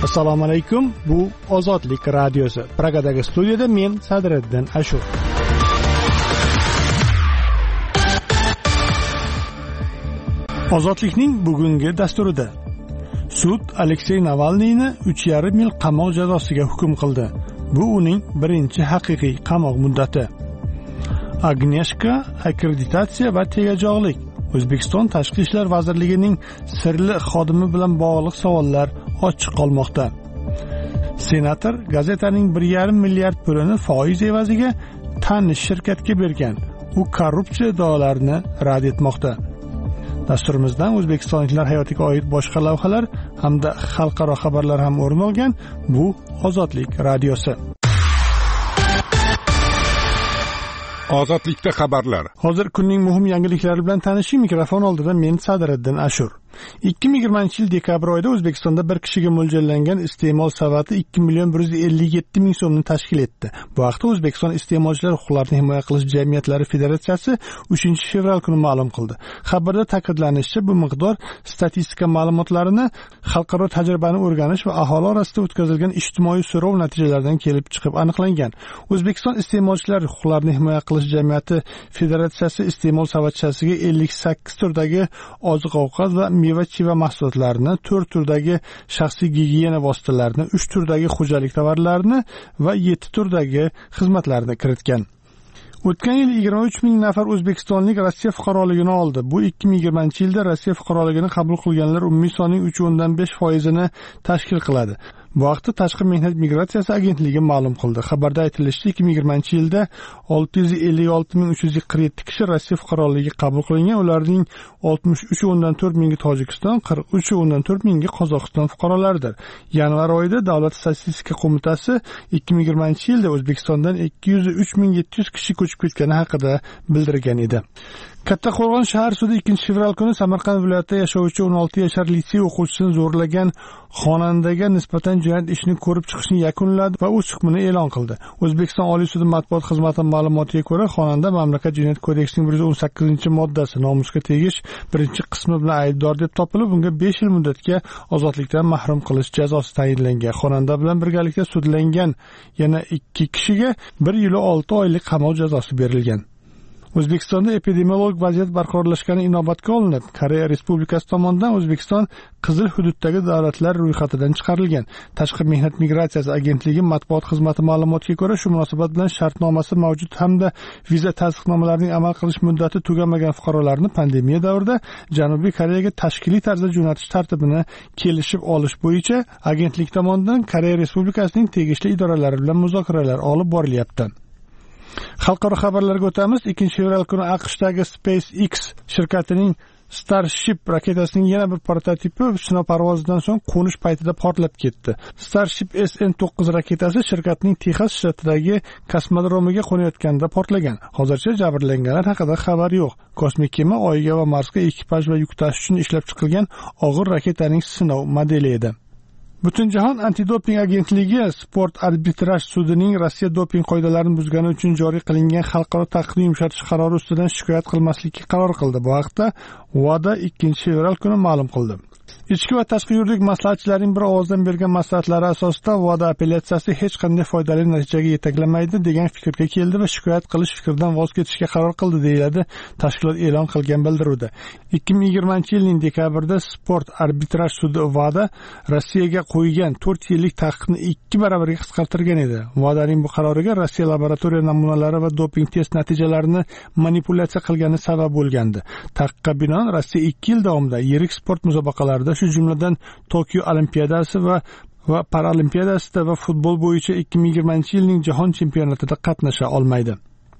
Assalomu alaykum. Bu Ozodlik radiosi. Pragadagi studiyada men Sadriddin Ashur. Ozodlikning bugungi dasturida sud Aleksey Navalniyni 3,5 yil qamoq jazosiga hukm qildi. Bu uning birinchi haqiqiy qamoq muddati. Agneshka akkreditatsiya va tegajog'lik. O'zbekiston Tashqi ishlar vazirligining sirli xodimi bilan bog'liq savollar ochiq qolmoqda. Senator gazetaning 1,5 milliard pulini foiz evaziga tanish shirkatga bergan. U korrupsiya iddaolarini rad etmoqda. Dasturimizdan o'zbekistonliklar hayotiga oid boshqa lavhalar hamda xalqaro xabarlar ham o'rin olgan. Bu Ozodlik radiosi. Ozodlikda xabarlar. Hozir kunning muhim yangiliklari bilan tanishing. Mikrofon oldida men Sadriddin Ashur. 2020-yil dekabr oyida O'zbekistonda bir kishiga mo'ljallangan iste'mol savati 2,157,000 so'mni tashkil etdi. Bu haqda O'zbekiston iste'molchilar huquqlarini himoya qilish jamiyatlari federatsiyasi 3-fevral kuni ma'lum qildi. Xabarda ta'kidlanishicha, bu miqdor statistika ma'lumotlarini, xalqaro tajribani o'rganish va aholi orasida o'tkazilgan ijtimoiy so'rov natijalaridan kelib chiqib aniqlangan. O'zbekiston iste'molchilar huquqlarini himoya qilish jamiyati federatsiyasi iste'mol savatchasiga 58 turdagi oziq-ovqat va meva-cheva mahsulotlarini, 4 turdagi shaxsiy gigiyena vositalarini, 3 turdagi xo'jalik tovarlarini va 7 turdagi xizmatlarni kiritgan. O'tgan yil 23,000 nafar o'zbekistonlik Rossiya fuqaroligini oldi. Bu 2020-yilda Rossiya fuqaroligini qabul qilganlar umumiy sonning 3,5% tashkil qiladi. Bu haqda Tashqi mehnat migratsiyasi agentligi ma'lum qildi. Xabarda aytilishicha, 2020-yilda 656,347 kishi Rossiya fuqaroligiga qabul qilingan. Ularning 63,4 mingi Tojikiston, 43,4 mingi Qozog'iston fuqarolaridir. Yanvar oyida Davlat statistika qo'mitasi 2020-yilda O'zbekistondan 203,700 kishi ko'chib ketgani haqida bildirgan edi. Kattaqo'rg'on shahar sudi 2-fevral kuni Samarqand viloyatida yashovchi 16 yashar litsey o'quvchisini zo'rlagan xonandaga nisbatan jinoyat ishini ko'rib chiqishni yakunladi va o'z hukmini e'lon qildi. O'zbekiston Oliy sudi matbuot xizmati ma'lumotiga ko'ra, xonanda mamlakat jinoyat kodeksining 118-moddasi nomusga tegish birinchi qismi bilan aybdor deb topilib, unga 5 yil muddatga ozodlikdan mahrum qilish jazosi tayinlangan. Xonanda bilan birgalikda sudlangan yana 2 kishiga 1 yil 6 oylik qamoq jazosi berilgan. O'zbekistonda epidemiologik vaziyat barqarorlashgani inobatga olinib, Koreya Respublikasi tomonidan O'zbekiston qizil hududdagi davlatlar ro'yxatidan chiqarilgan. Tashqi mehnat migratsiyasi agentligi matbuot xizmati ma'lumotiga ko'ra, shu munosabat bilan shartnomasi mavjud hamda viza tasdiqnomalarining amal qilish muddati tugamagan fuqarolarni pandemiya davrida Janubiy Koreyaga tashkiliy tarzda jo'natish tartibini kelishib olish bo'yicha agentlik tomonidan Koreya Respublikasining tegishli idoralari bilan muzokaralar olib borilyapti. Xalqaro xabarlarga o'tamiz. 2-fevral kuni AQShdagi SpaceX shirkatining Starship raketasining yana bir prototipi sinov parvozidan so'ng qo'nish paytida portlab ketdi. Starship SN9 raketasi shirkatning Texas shtatidagi kosmodromiga qo'nayotganda portlagan. Hozircha jabrlanganlar haqida xabar yo'q. Kosmik kema Oyga va Marsga ekipaj va yuk tashish uchun ishlab chiqilgan og'ir raketaning sinov modeli edi. Butunjahon antidoping agentligi sport arbitraj sudining Rossiya doping qoidalarini buzgani uchun joriy qilingan xalqaro taqiqni yumshatish qarori ustidan shikoyat qilmaslikka qaror qildi. Bu haqda WADA 2-fevral kuni ma'lum qildi. Ichki va tashqi yuridik maslahatchilarning bir ovozdan bergan maslahatlari asosida WADA apellyatsiyasi hech qanday foydali natijaga yetaklamaydi degan fikrga keldi va shikoyat qilish fikridan voz kechishga qaror qildi, deyiladi tashkilot e'lon qilgan bildiruvda. 2020-yilning dekabrida sport arbitraj sudi WADA Rossiyaga qo'ygan 4 yillik taqiqni 2 baravarga qisqartirgan edi. WADAning bu qaroriga Rossiya laboratoriya namunalari va doping test natijalarini manipulyatsiya qilgani sabab bo'lgandi. Taqiqqa binoan Rossiya 2 yil davomida yirik sport musobaqalarida, shu jumladan Tokio Olimpiadasi va Paralimpiadasida va futbol bo'yicha 2020-yilning jahon chempionatida qatnasha olmaydi.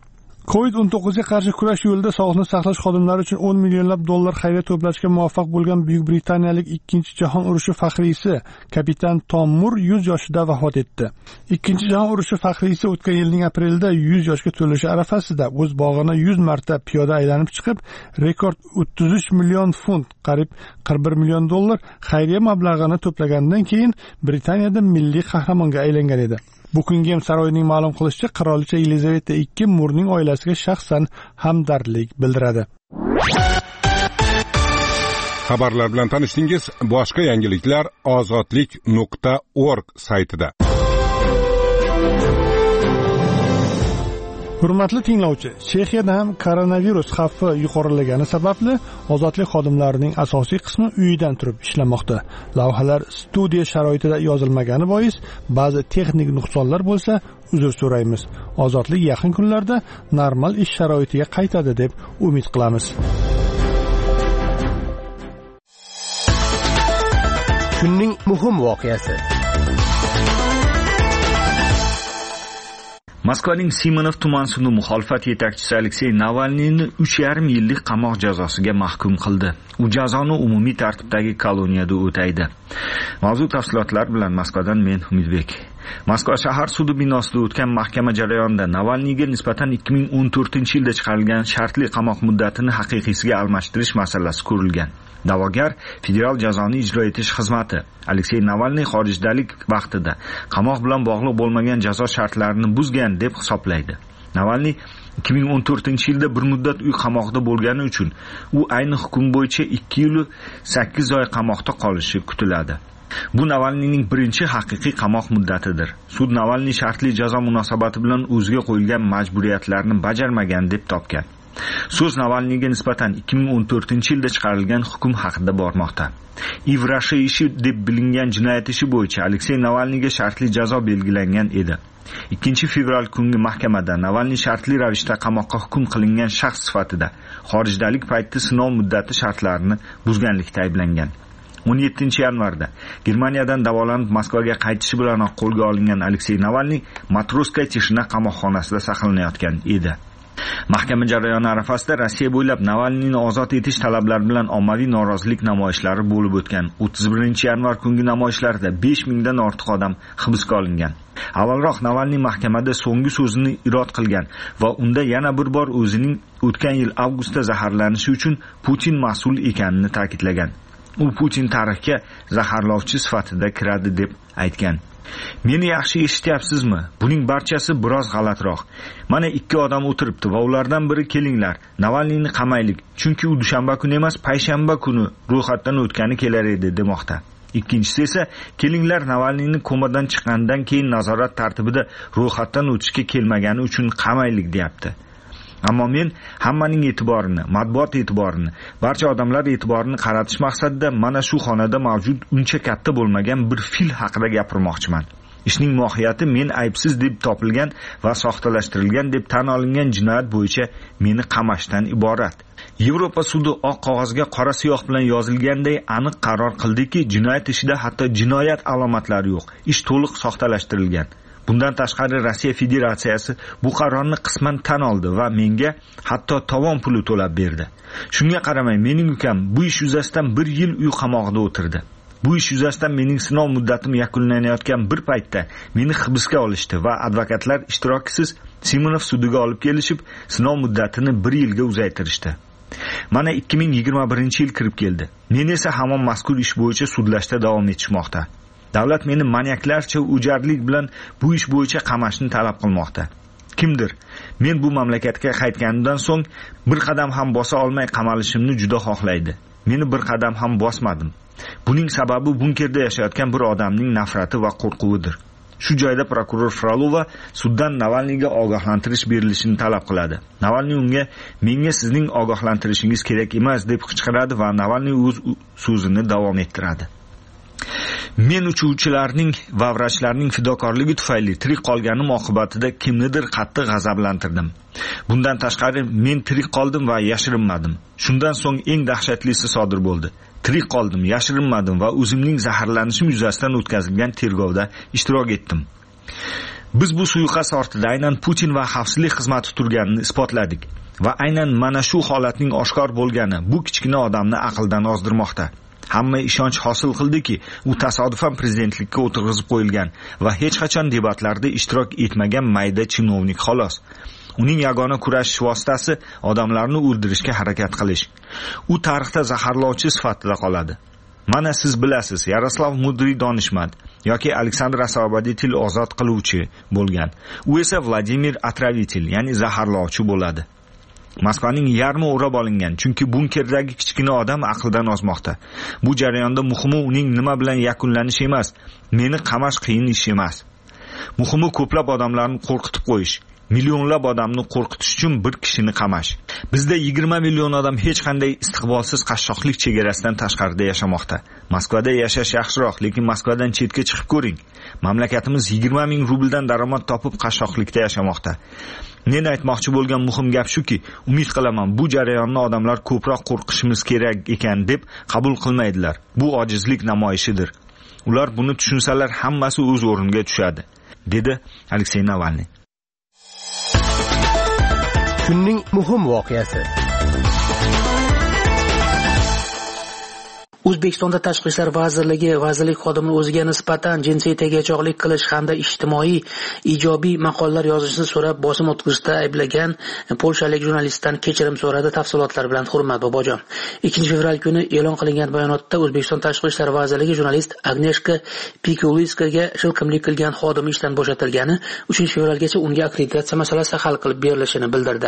COVID-19 ga qarshi kurash yo'lida sog'liqni saqlash xodimlari uchun 10 millionlab dollar xayriya to'plashga muvaffaq bo'lgan Buyuk Britaniyalik 2-jahon urushi faxriysi kapitan Tom Mur 100 yoshida vafot etdi. 2-jahon urushi faxriysi o'tgan yilning aprelida 100 yoshga to'lishi arafasida o'z bog'ini 100 marta piyoda aylanib chiqib, rekord 33 million funt, qariyb 41 million dollar xayriya mablag'ini to'plagandan keyin Britaniyada milliy qahramonga aylangan edi. Buckingham saroyining ma'lum qilishicha, qirolicha Yelizaveta II Murning oilasiga shaxsan hamdardlik bildiradi. Xabarlar bilan tanishdingiz. Boshqa yangiliklar ozodlik.org saytida. Hurmatli tinglovchi, Chexiyada ham koronavirus xavfi yuqorilagani sababli ozodlik xodimlarining asosiy qismi uyidan turib ishlamoqda. Lavhalar studiya sharoitida yozilmagani bois ba'zi texnik nuqsonlar bo'lsa, uzr so'raymiz. Ozodlik yaqin kunlarda normal ish sharoitiga qaytadi deb umid qilamiz. Kunning muhim voqeasi. Moskvaning Simonov tuman sudi muxolifat yetakchisi Aleksey Navalniyni 3,5 yillik qamoq jazosiga mahkum qildi. U jazoni umumiy tartibdagi koloniyada o'taydi. Mavzu tafsilotlar bilan Moskvadan men Umidbek. Moskva shahar sudi binosida o'tgan mahkama jarayonida Navalniyga nisbatan 2014-yilda chiqarilgan shartli qamoq muddatini haqiqiysiga almashtirish masalasi ko'rilgan. Da'vogar federal jazoni ijro etish xizmati Aleksey Navalniy xorijdalik vaqtida qamoq bilan bog'liq bo'lmagan jazo shartlarini buzgan deb hisoblaydi. Navalniy 2014-yilda bir muddat uy qamoqda bo'lgani uchun u ayni hukm bo'yicha 2 yil 8 oy qamoqda qolishi kutiladi. Bu Navalniyning birinchi haqiqiy qamoq muddatidir. Sud Navalniy shartli jazo munosabati bilan o'ziga qo'yilgan majburiyatlarni bajarmagan deb topgan. So'z Navalniyga nisbatan 2014-yilda chiqarilgan hukm haqida bormoqda. Ivrashi ishi deb bilingan jinoyat ishi bo'yicha Aleksey Navalniyga shartli jazo belgilangan edi. 2 fevral kungi mahkamada Navalniy shartli ravishda qamoqqa hukm qilingan shaxs sifatida xorijdalik paytda sinov muddati shartlarini buzganlikda ayblangan. 17 yanvarda Germaniyadan davolanib Moskvaga qaytishi bilan qo'lga olingan Aleksey Navalniy Matroska Tishina qamoqxonasida saqlanayotgan edi. Mahkama jarayoni arafasida Rossiya bo'ylab Navalniyni ozod etish talablari bilan ommaviy norozilik namoyishlari bo'lib o'tgan. 31 yanvar kungi namoyishlarda 5000 dan ortiq odam hibsga olingan. Avvalroq Navalniy mahkamada so'nggi so'zini irod qilgan va unda yana bir bor o'zining o'tgan yil avgustda zaharlanishi uchun Putin mas'ul ekanini ta'kidlagan. U Putin tarixga zaharlovchi sifatida kiradi deb aytgan. Meni yaxshi eshityapsizmi? Buning barchasi biroz g'alatroq. Mana 2 odam o'tiribdi va ulardan biri kelinglar, Navalniyni qamaylik, chunki u dushanba kuni emas, payshanba kuni ro'yxatdan o'tgani kelar edi demoqda. Ikkinchisi esa kelinglar, Navalniyni komadan chiqqandan keyin nazorat tartibida ro'yxatdan o'tishga kelmagani uchun qamaylik deyapti. Ammo men hammaning e'tiborini, matbuot e'tiborini, barcha odamlar e'tiborini qaratish maqsadida mana shu xonada mavjud uncha katta bo'lmagan bir fil haqida gapirmoqchiman. Ishning mohiyati men aybsiz deb topilgan va soxtalashtirilgan deb tan olingan jinoyat bo'yicha meni qamashdan iborat. Yevropa sudi oq qog'ozga qora siyoh bilan yozilganday aniq qaror qildiki, jinoyat ishida hatto jinoyat alomatlari yo'q. Ish to'liq soxtalashtirilgan. Bundan tashqari Rossiya Federatsiyasi bu qarorni qisman tan oldi va menga hatto tovon puli to'lab berdi. Shunga qaramay mening ukam bu ish yuzasidan 1 yil uy qamoqda o'tirdi. Bu ish yuzasidan mening sinov muddatim yakunlanayotgan bir paytda meni hibsga olishdi va advokatlar ishtirokisiz Simonov sudiga olib kelishib, sinov muddatini 1 yilga uzaytirishdi. Mana 2021-yil kirib keldi. Men esa hamon mazkur ish bo'yicha sudlashda davom etishmoqda. Davlat meni maniaklarcha ujarlik bilan bu ish bo'yicha qamashni talab qilmoqda. Kimdir men bu mamlakatga qaytganimdan so'ng bir qadam ham bosa olmay qamalishimni juda xohlaydi. Meni bir qadam ham bosmadim. Buning sababi bunkerda yashayotgan bir odamning nafrati va qo'rquvidir. Shu joyda prokuror Frolova suddan Navalniyga ogohlantirish berilishini talab qiladi. Navalniy unga menga sizning ogohlantirishingiz kerak emas deb qichqiradi va Navalniy o'z so'zini davom ettiradi. Men uchuvchilarning va vrachlarning fidokorligi tufayli tirik qolganim oqibatida kimnidir qattiq g'azablantirdim. Bundan tashqari men tirik qoldim va yashirinmadim. Shundan so'ng eng dahshatlisi sodir bo'ldi. Tirik qoldim, yashirinmadim va o'zimning zaharlanishim yuzasidan o'tkazilgan tergovda ishtirok etdim. Biz bu suiqasd ortida aynan Putin va xavfsizlik xizmati turganini isbotladik va aynan mana shu holatning oshkor bo'lgani bu kichkina odamni aqldan ozdirmoqda. Hamma ishonch hosil qildiki, u tasodifan prezidentlikka o'tirg'izib qo'yilgan va hech qachon debatlarda ishtirok etmagan mayda chinovnik xolos. Uning yagona kurashish vositasi odamlarni o'ldirishga harakat qilish. U tarixda zaharlovchi sifatida qoladi. Mana siz bilasiz, Yaroslav Mudriy donishmand yoki Aleksandr Osvoboditel ozod qiluvchi bo'lgan. U esa Vladimir Atravitelь, ya'ni zaharlovchi bo'ladi. Moskvaning yarmi o'rab olingan, chunki bunkerdagi kichkina odam aqldan ozmoqda. Bu jarayonda muhimi uning nima bilan yakunlanishi emas, meni qamash qiyin ish emas. Muhimi ko'plab odamlarni qo'rqitib qo'yish. Millionlab odamni qo'rqitish uchun bir kishini qamash. Bizda 20 million odam hech qanday istiqbolsiz qashshoqlik chegarasidan tashqarida yashamoqda. Moskvada yashash yaxshiroq, lekin Moskvadan chetga chiqib ko'ring. Mamlakatimiz 20 ming rubldan daromad topib qashshoqlikda yashamoqda. Men aytmoqchi bo'lgan muhim gap shuki, umid qilaman bu jarayonni odamlar ko'proq qo'rqishimiz kerak ekan deb qabul qilmaydilar. Bu ojizlik namoyishidir. Ular buni tushunsalar, hammasi o'z o'rniga tushadi, dedi Aleksey Navalniy. Kunning muhim voqeasi. O'zbekistonda Tashqi ishlar vazirligi vazirlik xodimini o'ziga nisbatan jinsiy tegajog'lik qilish hamda ijtimoiy ijobiy maqolalar yozishni so'rab bosim o'tkazishda ayblagan polshalik jurnalistdan kechirim so'radi. Tafsilotlar bilan Hurmat Bobojon. 2 fevral kuni e'lon qilingan bayonotda O'zbekiston Tashqi ishlar vazirligi jurnalist Agneshka Pikuliskaga shilqimlik qilgan xodimi ishdan bo'shatilgani, 3 fevralgacha unga akkreditatsiya masalasi hal qilib berilishini bildirdi.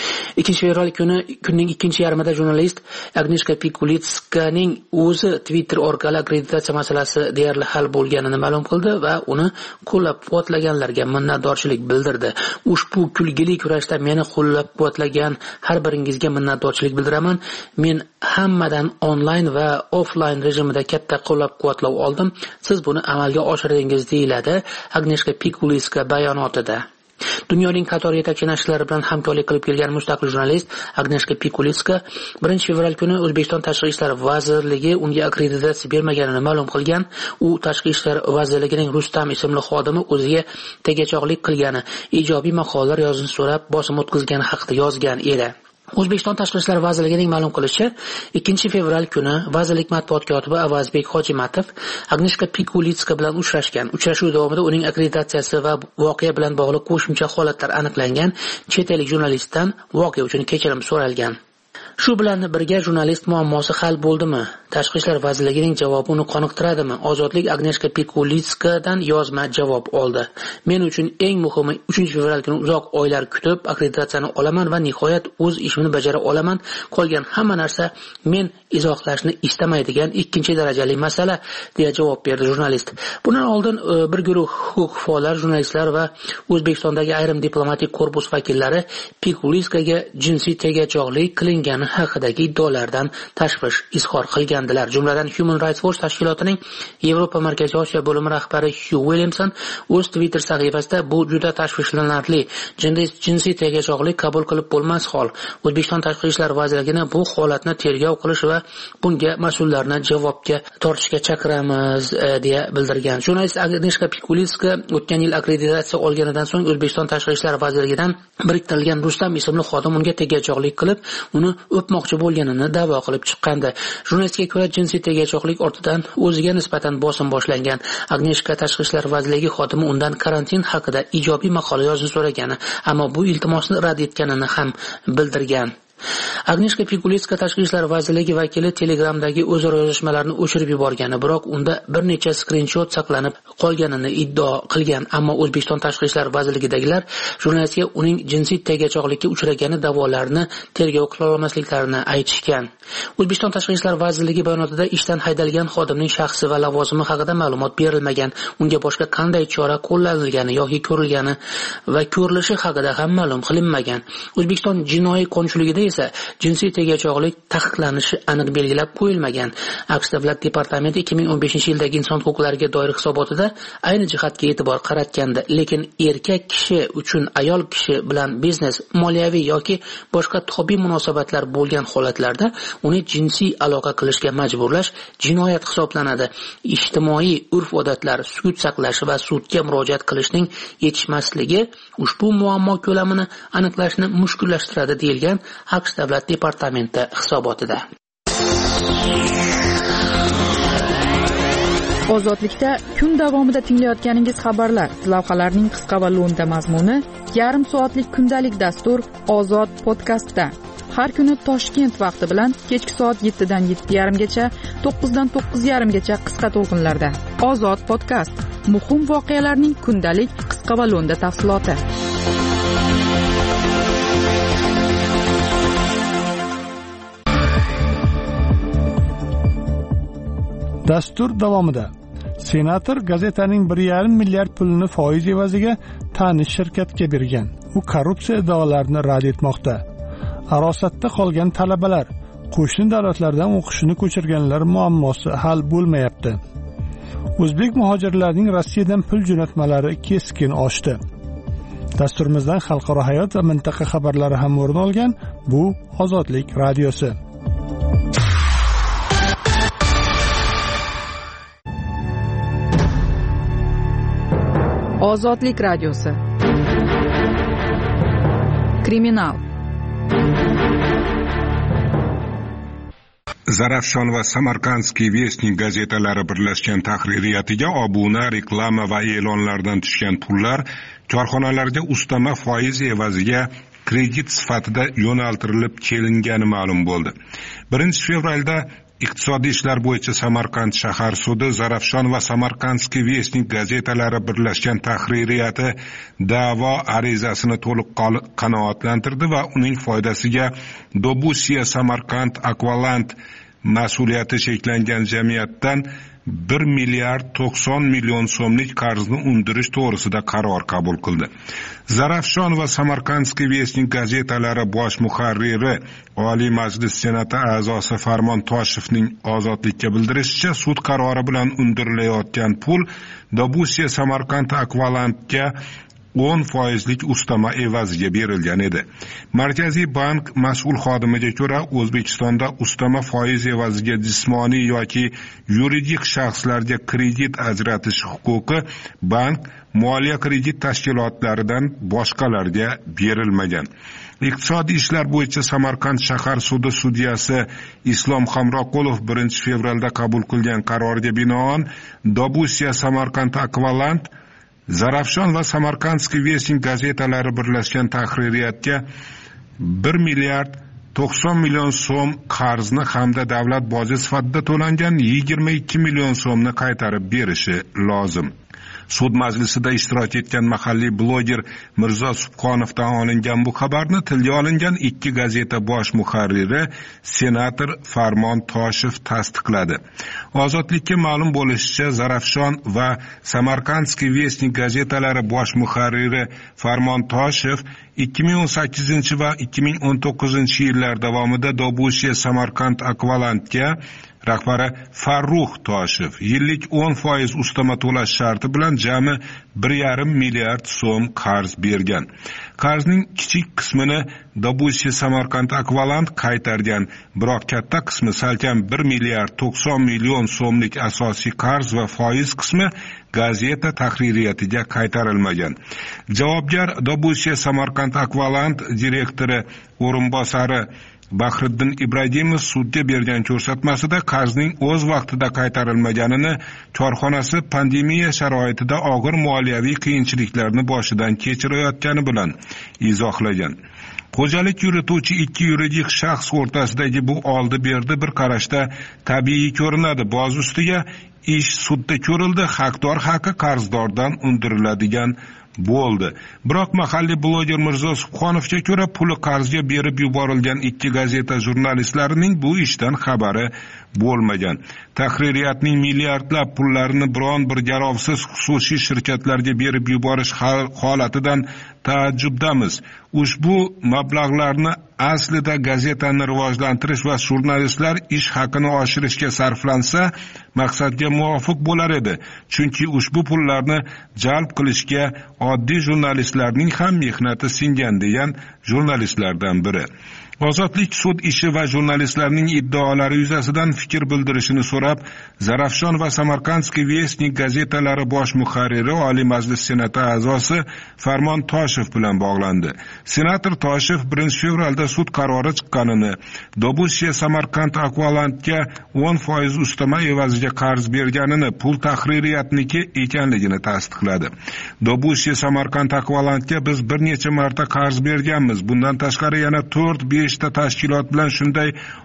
2 fevral kunning ikkinchi yarmida jurnalist Agneshka Pikulitskaning o'zi Twitter orqali akkreditatsiya masalasi deyarli hal bo'lganini ma'lum qildi va uni qo'llab-quvvatlaganlarga minnatdorchilik bildirdi. Ushbu kulgili kurashda meni qo'llab-quvvatlagan har biringizga minnatdorchilik bildiraman. Men hammadan onlayn va offlayn rejimida katta qo'llab-quvvatlov oldim. Siz buni amalga oshirdingiz, deyiladi Agneshka Pikuliska bayonotida. Dunyoning qator yetakchi nashrlari bilan hamkorlik qilib kelgan mustaqil jurnalist Agneshka Pikuliska 1 fevral kuni O'zbekiston Tashqi ishlar vazirligi unga akkreditatsiya bermaganini ma'lum qilgan. U Tashqi ishlar vazirligining Rustam ismli xodimi o'ziga tegajog'lik qilgani, ijobiy maqolalar yozishni so'rab bosim o'tkazgani haqida yozgan edi. O'zbekiston Tashqi ishlar vazirligining ma'lum qilishicha, 2 fevral kuni vazirlik matbuot kotibi Avazbek Hojimatov Agneshka Pikulitska bilan uchrashgan. Uchrashuv davomida uning akkreditatsiyasi va voqea bilan bog'liq qo'shimcha holatlar aniqlangan. Chet ellik jurnalistdan voqea uchun kechirim so'ralgan. Shu bilan birga jurnalist muammosi hal bo'ldimi? Tashqi ishlar vazirligining javobi uni qoniqtiradimi? Ozodlik Agneshka Pikulitskadan yozma javob oldi. Men uchun eng muhimi 3 fevral kuni uzoq oylar kutib akkreditatsiyani olaman va nihoyat o'z ishimni bajara olaman. Qolgan hamma narsa men izohlashni istamaydigan ikkinchi darajali masala, deya javob berdi jurnalist. Bundan oldin bir guruh huquq faollar, jurnalistlar va O'zbekistondagi ayrim diplomatik korpus vakillari Pikulitskaga jinsiy tegajog'lik qilingani haqidagi iddaolardan tashvish izhor qilgandilar. Jumladan Human Rights Watch tashkilotining Yevropa Markaziy Osiyo bo'limi rahbari Hugh Williamson o'z Twitter sahifasida bu juda tashvishlanarli, jinsiy tegajog'lik qabul qilib bo'lmas hol. O'zbekiston Tashqi ishlar vazirligini bu holatni tergov qilish va bunga mas'ullarni javobga tortishga chaqiramiz, deya bildirgan. Jurnalist Agneshka Pikulitska o'tgan yil akkreditatsiya olganidan so'ng O'zbekiston Tashqi ishlar vazirligidan biriktirilgan Rustam ismli xodim unga tegajog'lik qilib, uni o'pmoqchi bo'lganini da'vo qilib chiqqandi. Jurnalistga ko'ra, jinsiy tegajog'lik ortidan o'ziga nisbatan bosim boshlangan. Agneshka Tashqi ishlar vazirligi xodimi undan karantin haqida ijobiy maqola yozishni so'ragani, ammo bu iltimosni rad etganini ham bildirgan. Agneshka Pikulitska Tashqi ishlar vazirligi vakili Telegramdagi o'zaro yozishmalarni o'chirib yuborgani, biroq unda bir necha skrinshot saqlanib qolganini iddao qilgan. Ammo O'zbekiston Tashqi ishlar vazirligidagilar jurnalistga uning jinsiy tegajog'likka uchragani da'volarini tergov qila olmasliklarini aytishgan. O'zbekiston Tashqi ishlar vazirligi bayonotida ishdan haydalgan xodimning shaxsi va lavozimi haqida ma'lumot berilmagan. Unga boshqa qanday chora qo'llanilgani yoki ko'rilgani va ko'rilishi haqida ham ma'lum qilinmagan. O'zbekiston jinoiy qonunchiligida esa jinsiy tegajog'lik taqiqlanishi aniq belgilab qo'yilmagan. AQSh Davlat departamenti 2015-yildagi inson huquqlariga doir hisobotida ayni jihatga e'tibor qaratgandi, lekin erkak kishi uchun ayol kishi bilan biznes, moliyaviy yoki boshqa tobiy munosabatlar bo'lgan holatlarda uni jinsiy aloqa qilishga majburlash jinoyat hisoblanadi. Ijtimoiy urf-odatlar, sukut saqlash va sudga murojaat qilishning yetishmasligi ushbu muammo ko'lamini aniqlashni mushkullashtiradi, deyilgan AQSh Davlat departamenti hisobotida. Ozodlikda kun davomida tinglayotganingiz xabarlar, lavhalarning qisqa va lo'nda mazmuni, yarim soatlik kundalik dastur Ozod podkastda. Har kuni Toshkent vaqti bilan kechki soat 7 dan 7:30 gacha, 9 dan 9:30 gacha qisqa to'lqinlarda. Ozod podkast. Muhim voqealarning kundalik qisqa va lo'nda tafsiloti. Dastur davomida senator gazetaning 1,5 milliard pulini foiz evaziga tanish shirkatga bergan. U korrupsiya iddaolarini rad etmoqda. Arosatda qolgan talabalar, qo'shni davlatlardan o'qishini ko'chirganlar muammosi hal bo'lmayapti. O'zbek muhojirlarning Rossiyadan pul jo'natmalari keskin oshdi. Dasturimizdan xalqaro hayot va mintaqa xabarlari ham o'rin olgan. Bu Ozodlik radiosi. Ozodlik radiosi. Kriminal. Zarafshon va Samarkandskiy Vestnik gazetalari birlashgan tahririyatiga obuna, reklama va e'lonlardan tushgan pullar korxonalarga ustama foiz evaziga kredit sifatida yo'naltirilib kelingani ma'lum bo'ldi. 1-fevralda Iqtisodiy ishlar bo'yicha Samarqand shahar sudi Zarafshon va Samarkandskiy Vestnik gazetalari birlashgan tahririyati da'vo arizasini to'liq qanoatlantirdi va uning foydasiga Dobusiya Samarkand Akvaland mas'uliyati cheklangan jamiyatdan 1 milliard 90 million so'mlik qarzni undirish to'g'risida qaror qabul qildi. Zarafshon va Samarkandskiy Vestnik gazetalari bosh muharriri Oliy Majlis Senati a'zosi Farmon Toshevning Ozodlikka bildirishicha, sud qarori bilan undirilayotgan pul Dobusiya Samarkand Akvalandga 10% ustama evaziga berilgan edi. Markaziy bank mas'ul xodimiga ko'ra, O'zbekistonda ustama foiz evaziga jismoniy yoki yuridik shaxslarga kredit ajratish huquqi bank moliya kredit tashkilotlaridan boshqalarga berilmagan. Iqtisodiy ishlar bo'yicha Samarqand shahar sudi sudyasi Islom Hamroqulov 1-fevralda qabul qilgan qarorga binoan Dobusiya Samarkand Akvaland Zarafshon va Samarkandskiy Vestnik gazetalari birlashgan tahririyatga 1 milliard 90 million so'm qarzni hamda davlat boji sifatida to'langan 22 million so'mni qaytarib berishi lozim. Sud majlisida ishtirok etgan mahalliy bloger Mirzo Subhonovdan olingan bu xabarni tilga olingan 2 gazeta bosh muharriri senator Farmon Toshev tasdiqladi. Ozodlikka ma'lum bo'lishicha, Zarafshon va Samarkandskiy Vestnik gazetalari bosh muharriri Farmon Toshev 2018 va 2019 yillar davomida Dobusiya Samarkand Akvalandga rahbari Farruh Toshev yillik 10% ustama to'lash sharti bilan jami 1,5 milliard so'm qarz bergan. Qarzning kichik qismini Dobusiya Samarkand Akvaland qaytargan, biroq katta qismi salkam 1 milliard 90 million so'mlik asosiy qarz va foiz qismi gazeta tahririyatiga qaytarilmagan. Javobgar Dobusiya Samarkand Akvaland direktori o'rinbosari Bahriddin Ibrohimov sudga bergan ko'rsatmasida qarzning o'z vaqtida qaytarilmaganini, korxonasi pandemiya sharoitida og'ir moliyaviy qiyinchiliklarni boshidan kechirayotgani bilan izohlagan. Xo'jalik yurituvchi 2 yuridik shaxs o'rtasidagi bu oldi-berdi bir qarashda tabiiy ko'rinadi. Boz ustiga ish sudda ko'rildi, haqdor haqi qarzdordan undiriladigan bo'ldi. Biroq mahalliy bloger Mirzo Subhonovga ko'ra, puli qarzga berib yuborilgan 2 gazeta jurnalistlarining bu ishdan xabari bo'lmagan. Tahririyatning milliardlab pullarini biron bir garovsiz xususiy shirkatlarga berib yuborish holatidan taajjubdamiz. Ushbu mablag'larni aslida gazetani rivojlantirish va jurnalistlar ish haqini oshirishga sarflansa, maqsadga muvofiq bo'lar edi. Chunki ushbu pullarni jalb qilishga oddiy jurnalistlarning ham mehnati singan degan jurnalistlardan biri. Ozodlik sud ishi va jurnalistlarning iddaolari yuzasidan fikr bildirishini so'rab, Zarafshon va Samarkandskiy Vestnik gazetalari bosh muharriri Oliy Majlis Senati a'zosi Farmon Toshev bilan bog'landi. Senator Toshev 1-fevralda sud qarori chiqqanini, Dobusiya Samarkand Akvalandga 10% ustama evaziga qarz berganini, pul tahririyatniki ekanligini tasdiqladi. Dobusiya Samarkand Akvalandga biz bir necha marta qarz berganmiz. Bundan tashqari yana 4-5 ta tashkilot bilan shunday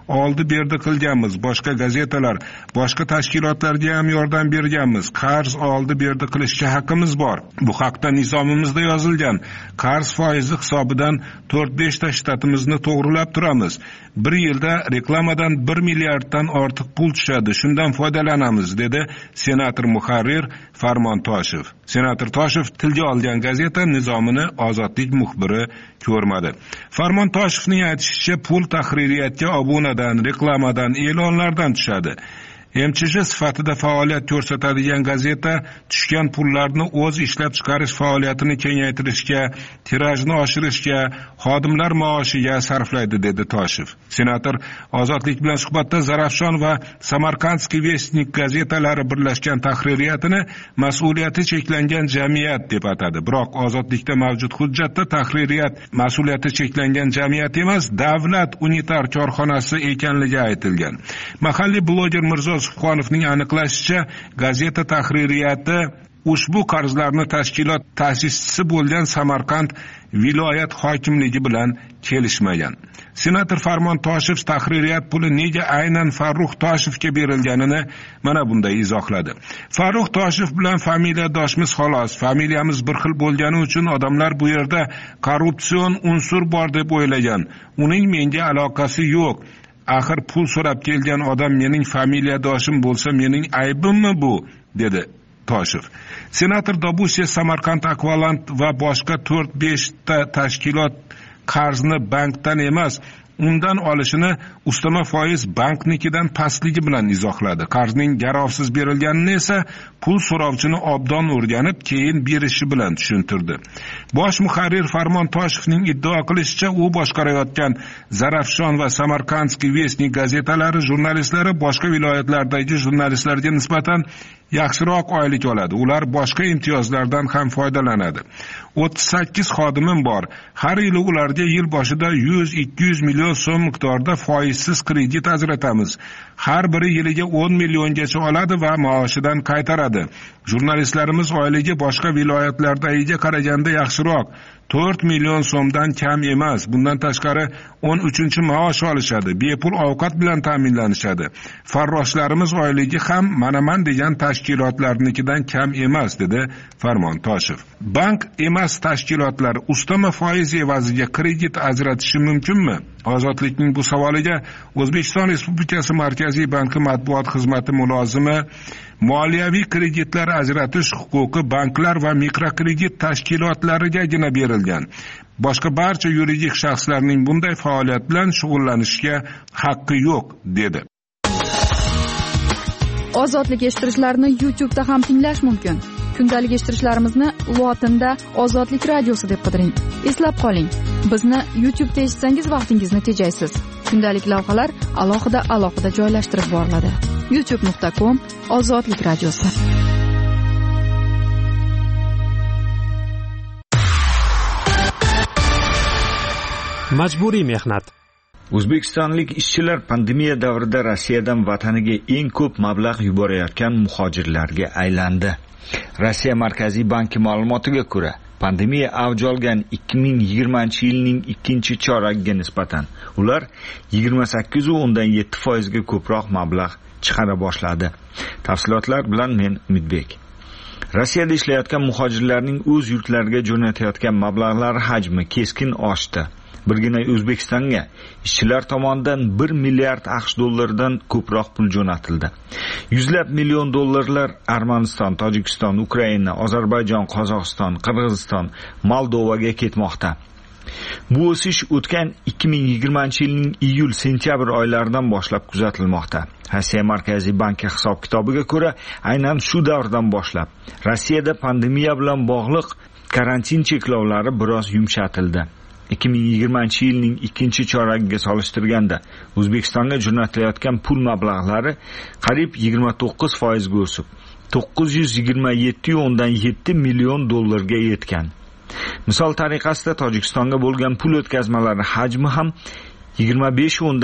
oldi berdi qilganmiz. Boshqa gazetalar, boshqa tashkilotlarga ham yordam berganmiz. Qarz oldi berdi qilishga haqqimiz bor. Bu haqda nizomimizda yozilgan. Qarz foizi hisobidan 4-5 ta shtatimizni to'g'rilab turamiz. Bir yilda reklamadan 1 milliarddan ortiq pul tushadi. Shundan foydalanamiz, dedi senator muharrir Farmon Toshev. Senator Toshev tilga olgan gazeta nizomini Ozodlik muxbiri ko'rmadi. Farmon Toshevning aytishicha, pul tahririyatga obunadan, reklamadan, e'lonlardan tushadi. MCJ sifatida faoliyat ko'rsatadigan gazeta tushgan pullarni o'z ishlab chiqarish faoliyatini kengaytirishga, tirajni oshirishga, xodimlar maoshiga sarflaydi, dedi Toshev. Senator Ozodlik bilan suhbatda Zarafshon va Samarkandskiy Vestnik gazetalari birlashgan tahririyatini mas'uliyati cheklangan jamiyat deb atadi. Biroq Ozodlikda mavjud hujjatda tahririyat mas'uliyati cheklangan jamiyat emas, davlat unitar korxonasi ekanligi aytilgan. Mahalliy bloger Mirzo Subhonovning aniqlashicha, gazeta tahririyati ushbu qarzlarni tashkilot ta'sischisi bo'lgan Samarqand viloyat hokimligi bilan kelishmagan. Senator Farmon Toshev tahririyat puli nega aynan Farruh Toshevga berilganini mana bunday izohladi. Farruh Toshev bilan familiyadoshmiz xolos. Familiyamiz bir xil bo'lgani uchun odamlar bu yerda korrupsion unsur bor deb o'ylagan. Uning menga aloqasi yo'q. Axir pul so'rab kelgan odam mening familiyadoshim bo'lsa, mening aybimmi bu, dedi Toshev. Senator Dobushe Samarqand Akvaland va boshqa 4-5 ta tashkilot qarzni bankdan emas, undan olishini ustama foiz banknikidan pastligi bilan izohladi. Qarzning garovsiz berilganini esa pul so'rovchini obdon o'rganib, keyin berishi bilan tushuntirdi. Bosh muharrir Farmon Toshevning iddao qilishicha, u boshqarayotgan Zarafshon va Samarkandskiy Vestnik gazetalari jurnalistlari boshqa viloyatlardagi jurnalistlarga nisbatan yaxshiroq oylik oladi. Ular boshqa imtiyozlardan ham foydalanadi. 38 xodimim bor. Har yili ularga yil boshida 100-200 million so'm miqdorida foizsiz kredit ajratamiz. Har biri yiliga 10 milliongacha oladi va maoshidan qaytaradi. Jurnalistlarimiz oyligi boshqa viloyatlardagiga qaraganda yaxshiroq. 4 million so'mdan kam emas. Bundan tashqari 13-maosh olishadi. Bepul ovqat bilan ta'minlanishadi. Farroshlarimiz oyligi ham mana degan tashkilotlarnikidan kam emas, dedi Farmon Toshev. Bank emas tashkilotlar ustama foiz evaziga kredit ajratishi mumkinmi? Ozodlikning bu savoliga O'zbekiston Respublikasi Markaziy banki matbuot xizmati mulozimi moliyaviy kreditlar ajratish huquqi banklar va mikrokredit tashkilotlarigagina berilgan. Boshqa barcha yuridik shaxslarning bunday faoliyat bilan shug'ullanishga haqqi yo'q, dedi. Ozodlik eshittirishlarni YouTube'da ham tinglash mumkin. Kundalik eshittirishlarimizni lotinda Ozodlik radiosi deb qidiring. Eslab qoling, bizni YouTube'da eshitsangiz vaqtingizni tejaysiz. Kundalik lavhalar alohida joylashtirib boriladi. youtube.com/Ozodlik radiosi. Majburiy mehnat. O'zbekistonlik ishchilar pandemiya davrida Rossiyadan vataniga eng ko'p mablag' yuborayotgan muhojirlarga aylandi. Rossiya Markaziy banki ma'lumotiga ko'ra, pandemiya avj olgan 2020-yilning 2-choragiga nisbatan ular 28.7% ga ko'proq mablag' chiqara boshladi. Tafsilotlar bilan men Umidbek. Rossiyada ishlayotgan muhojirlarning o'z yurtlariga jo'natayotgan mablag'lari hajmi keskin oshdi. Birgina O'zbekistonga ishchilar tomonidan 1 milliard AQSh dollaridan ko'proq pul jo'natildi. Yuzlab million dollarlar Armaniston, Tojikiston, Ukraina, Ozarbayjon, Qozog'iston, Qirg'iziston, Moldovaga ketmoqda. Bu o'sish o'tgan 2020-yilning iyul-sentyabr oylaridan boshlab kuzatilmoqda. Rossiya Markaziy banki hisob-kitobiga ko'ra, aynan shu davrdan boshlab Rossiyada pandemiya bilan bog'liq karantin cheklovlari biroz yumshatildi. 2020-yilning 2-choragiga solishtirganda O'zbekistonga jo'natilayotgan pul mablag'lari qariyb 29% ga o'sib, 927.7 million dollarga yetgan. Misol tariqasida Tojikistonga bo'lgan pul o'tkazmalari hajmi ham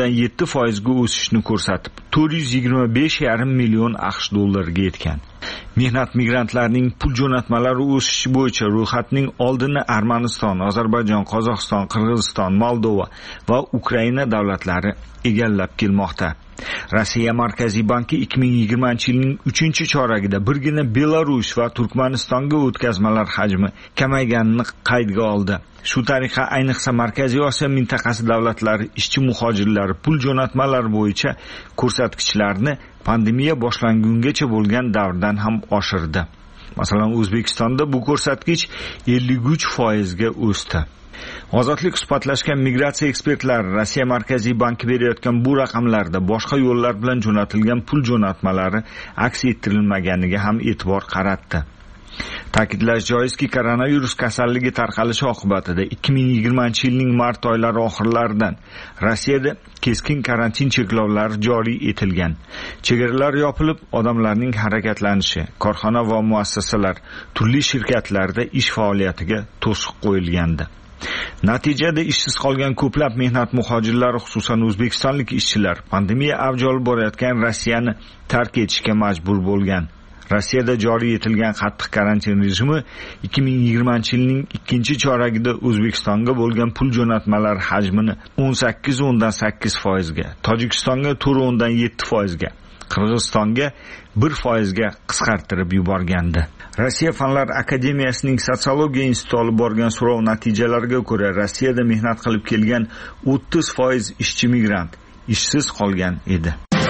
25.7% ga o'sishni ko'rsatib, 425.5 million AQSh dollariga yetgan. Mehnat migrantlarining pul jo'natmalari o'sishi bo'yicha ro'yxatning oldini Armaniston, Ozarbayjon, Qozog'iston, Qirg'iziston, Moldova va Ukraina davlatlari egallab kelmoqda. Rossiya Markaziy banki 2020-yilning 3-choragida birgina Belarus va Turkmanistonga o'tkazmalar hajmi kamayganini qaydga oldi. Shu tariqa ayniqsa Markaziy Osiyo mintaqasi davlatlari ishchi muhojirlari pul jo'natmalari bo'yicha ko'rsatkichlarni pandemiya boshlangungacha bo'lgan davrdan ham oshirdi. Masalan, O'zbekistonda bu ko'rsatkich 53% ga o'sdi. Ozodlik suhbatlashgan migratsiya ekspertlari Rossiya Markaziy banki berayotgan bu raqamlarda boshqa yo'llar bilan jo'natilgan pul jo'natmalari aks ettirilmaganiga ham e'tibor qaratdi. Ta'kidlash joizki, koronavirus kasalligi tarqalishi oqibatida 2020-yilning mart oylari oxirlaridan Rossiyada keskin karantin cheklovlari joriy etilgan. Chegaralar yopilib, odamlarning harakatlanishi, korxona va muassasalar, turli shirkatlarda ish faoliyatiga to'siq qo'yilgandi. Natijada ishsiz qolgan ko'plab mehnat muhojirlari, xususan o'zbekistonlik ishchilar, pandemiya avj olib borayotgan Rossiyani tark etishga majbur bo'lgan. Rossiyada joriy etilgan qattiq karantin rejimi 2020-yilning 2-choragida O'zbekistonga bo'lgan pul jo'natmalari hajmini 18.8% ga, Tojikistonga 4.7% ga, Qirg'izistonga 1% ga qisqartirib yuborgandi. Rossiya Fanlar akademiyasining sotsiologiya instituti olib borgan so'rov natijalariga ko'ra, Rossiyada mehnat qilib kelgan 30% ishchi migrant ishsiz qolgan edi.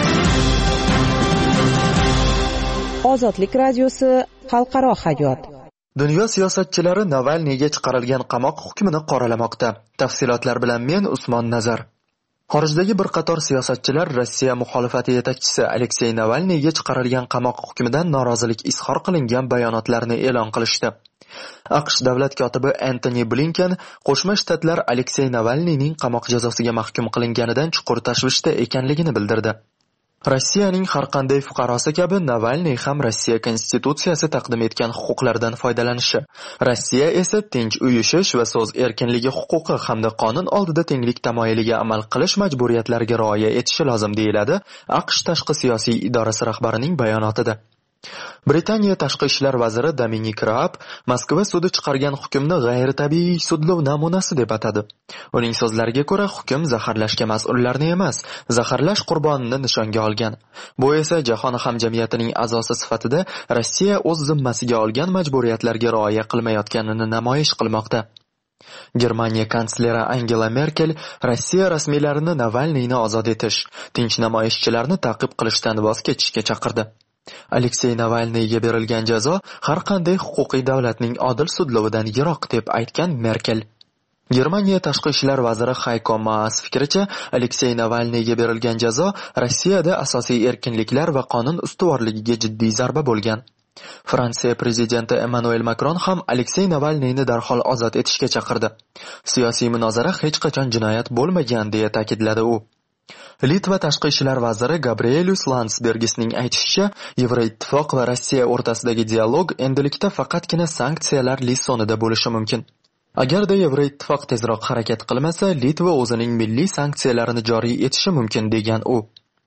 Ozodlik radiosi xalqaro hayot. Dunyo siyosatchilari Navalniyga chiqarilgan qamoq hukmini qoralamoqda. Tafsilotlar bilan men Usmon Nazar. Xorijdagi bir qator siyosatchilar Rossiya muxolifati yetakchisi Aleksey Navalniyga chiqarilgan qamoq hukmidan norozilik izhor qilingan bayonotlarni e'lon qilishdi. AQSh davlat kotibi Antony Blinken Qo'shma Shtatlar Aleksey Navalniyning qamoq jazosiga mahkum qilinganidan chuqur tashvishda ekanligini bildirdi. Rossiyaning har qanday fuqarosi kabi Navalniy ham Rossiya konstitutsiyasi taqdim etgan huquqlardan foydalanishi, Rossiya esa tinch uyushish va so'z erkinligi huquqi hamda qonun oldida tenglik tamoyiliga amal qilish majburiyatlariga rioya etishi lozim deyiladi AQSh tashqi siyosiy idorasi rahbarining bayonotida. Britaniya tashqi ishlar vaziri Dominic Raab Moskva sudi chiqargan hukmni g'ayritabiiy sudlov namunasi deb atadi. Uning so'zlariga ko'ra, hukm zaharlashga mas'ullarni emas, zaharlash qurbonini nishonga olgan. Bu esa jahon hamjamiyatining a'zosi sifatida Rossiya o'z zimmasiga olgan majburiyatlarga rioya qilmayotganini namoyish qilmoqda. Germaniya kansleri Angela Merkel Rossiya rasmiylarini Navalniyni ozod etish, tinch namoyishchilarni ta'qib qilishdan voz kechishga chaqirdi. Aleksey Navalniyga berilgan jazo har qanday huquqiy davlatning odil sudlovidan yiroq deb aytgan Merkel. Germaniya tashqi ishlar vaziri Heiko Maas fikricha, Aleksey Navalniyga berilgan jazo Rossiyada asosiy erkinliklar va qonun ustuvorligiga jiddiy zarba bo'lgan. Fransiya prezidenti Emmanuel Macron ham Aleksey Navalniyni darhol ozod etishga chaqirdi. Siyosiy munozara hech qachon jinoyat bo'lmagan deya ta'kidladi u. Litva tashqi ishlar vaziri Gabrielius Landsbergisning aytishicha, Yevroittifoq va Rossiya o'rtasidagi dialog endilikda faqatgina sanksiyalar sonida bo'lishi mumkin. Agarda Yevroittifoq tezroq harakat qilmasa, Litva o'zining milliy sanksiyalarini joriy etishi mumkin degan u.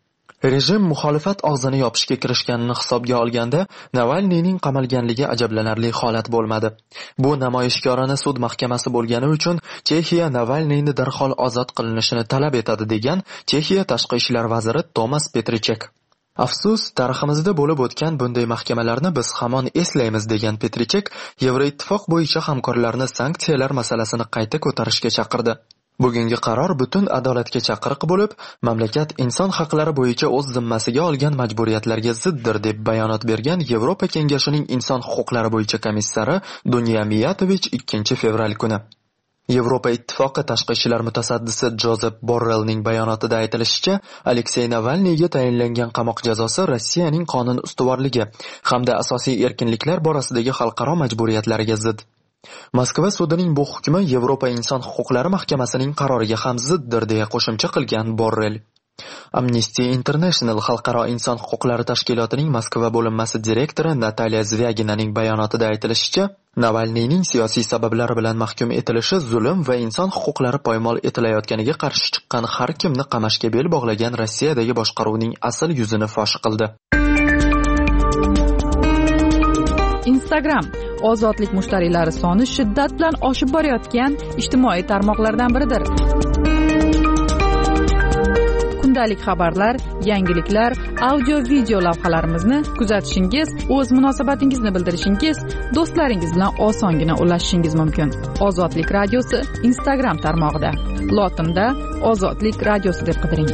Rejim muxolifat og'zini yopishga kirishganini hisobga olganda, Navalniyning qamalganligi ajablanarli holat bo'lmadi. Bu namoyishkorona sud mahkamasi bo'lgani uchun Chexiya Navalniyni darhol ozod qilinishini talab etadi degan Chexiya tashqi ishlar vaziri Tomas Petrichek. Afsus, tariximizda bo'lib o'tgan bunday mahkamalarni biz hamon eslaymiz degan Petrichek Yevroittifoq bo'yicha hamkorlarni sanksiyalar masalasini qayta ko'tarishga chaqirdi. Bugungi qaror butun adolatga chaqiriq bo'lib, mamlakat inson haqlari bo'yicha o'z zimmasiga olgan majburiyatlarga ziddir deb bayonot bergan Yevropa Kengashining inson huquqlari bo'yicha komissari Dunya Miyatovich 2-fevral kuni. Yevropa Ittifoqi tashqi ishlar mutasaddisi Josep Borrellning bayonotida aytilishicha, Aleksey Navalniyga tayinlangan qamoq jazosi Rossiyaning qonun ustuvorligi hamda asosiy erkinliklar borasidagi xalqaro majburiyatlariga zid. Moskva sudining bu hukmi Yevropa inson huquqlari mahkamasining qaroriga ham ziddir deya qo'shimcha qilgan Borrell. Amnesty International xalqaro inson huquqlari tashkilotining Moskva bo'linmasi direktori Nataliya Zvyaginaning bayonotida aytilishicha, Navalniyning siyosiy sabablari bilan mahkum etilishi zulm va inson huquqlari poymol etilayotganiga qarshi chiqqan har kimni qamashga bel bog'lagan Rossiyadagi boshqaruvning asl yuzini fosh qildi. Instagram ozodlik mushtariylari soni shiddat bilan oshib borayotgan ijtimoiy tarmoqlardan biridir. Kundalik xabarlar, yangiliklar, audio video lavhalarimizni kuzatishingiz, o'z munosabatingizni bildirishingiz, do'stlaringiz bilan osongina ulashishingiz mumkin. Ozodlik radiosi Instagram tarmog'ida. Lotinda Ozodlik radiosi deb qidiring.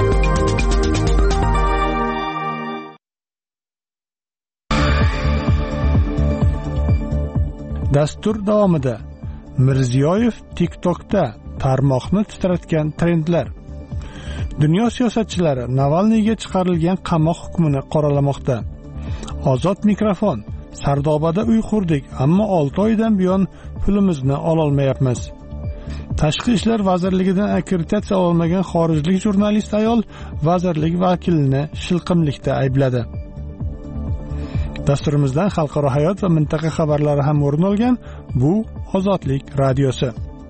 Dastur davomida Mirziyoyev TikTokda tarmoqni titratgan trendlar. Dunyo siyosatchilari Navalniyga chiqarilgan qamoq hukmini qoralamoqda. Ozod mikrofon. Sardobada uy qurdik, ammo 6 oydan buyon pulimizni ololmayapmiz. Tashqi ishlar vazirligidan akkreditatsiya olmagan xorijlik jurnalist ayol vazirlik vakilini shilqimlikda aybladi. Dasturimizdan xalqaro hayot va mintaqa xabarlari ham o'rin olgan. Bu Ozodlik radiosi.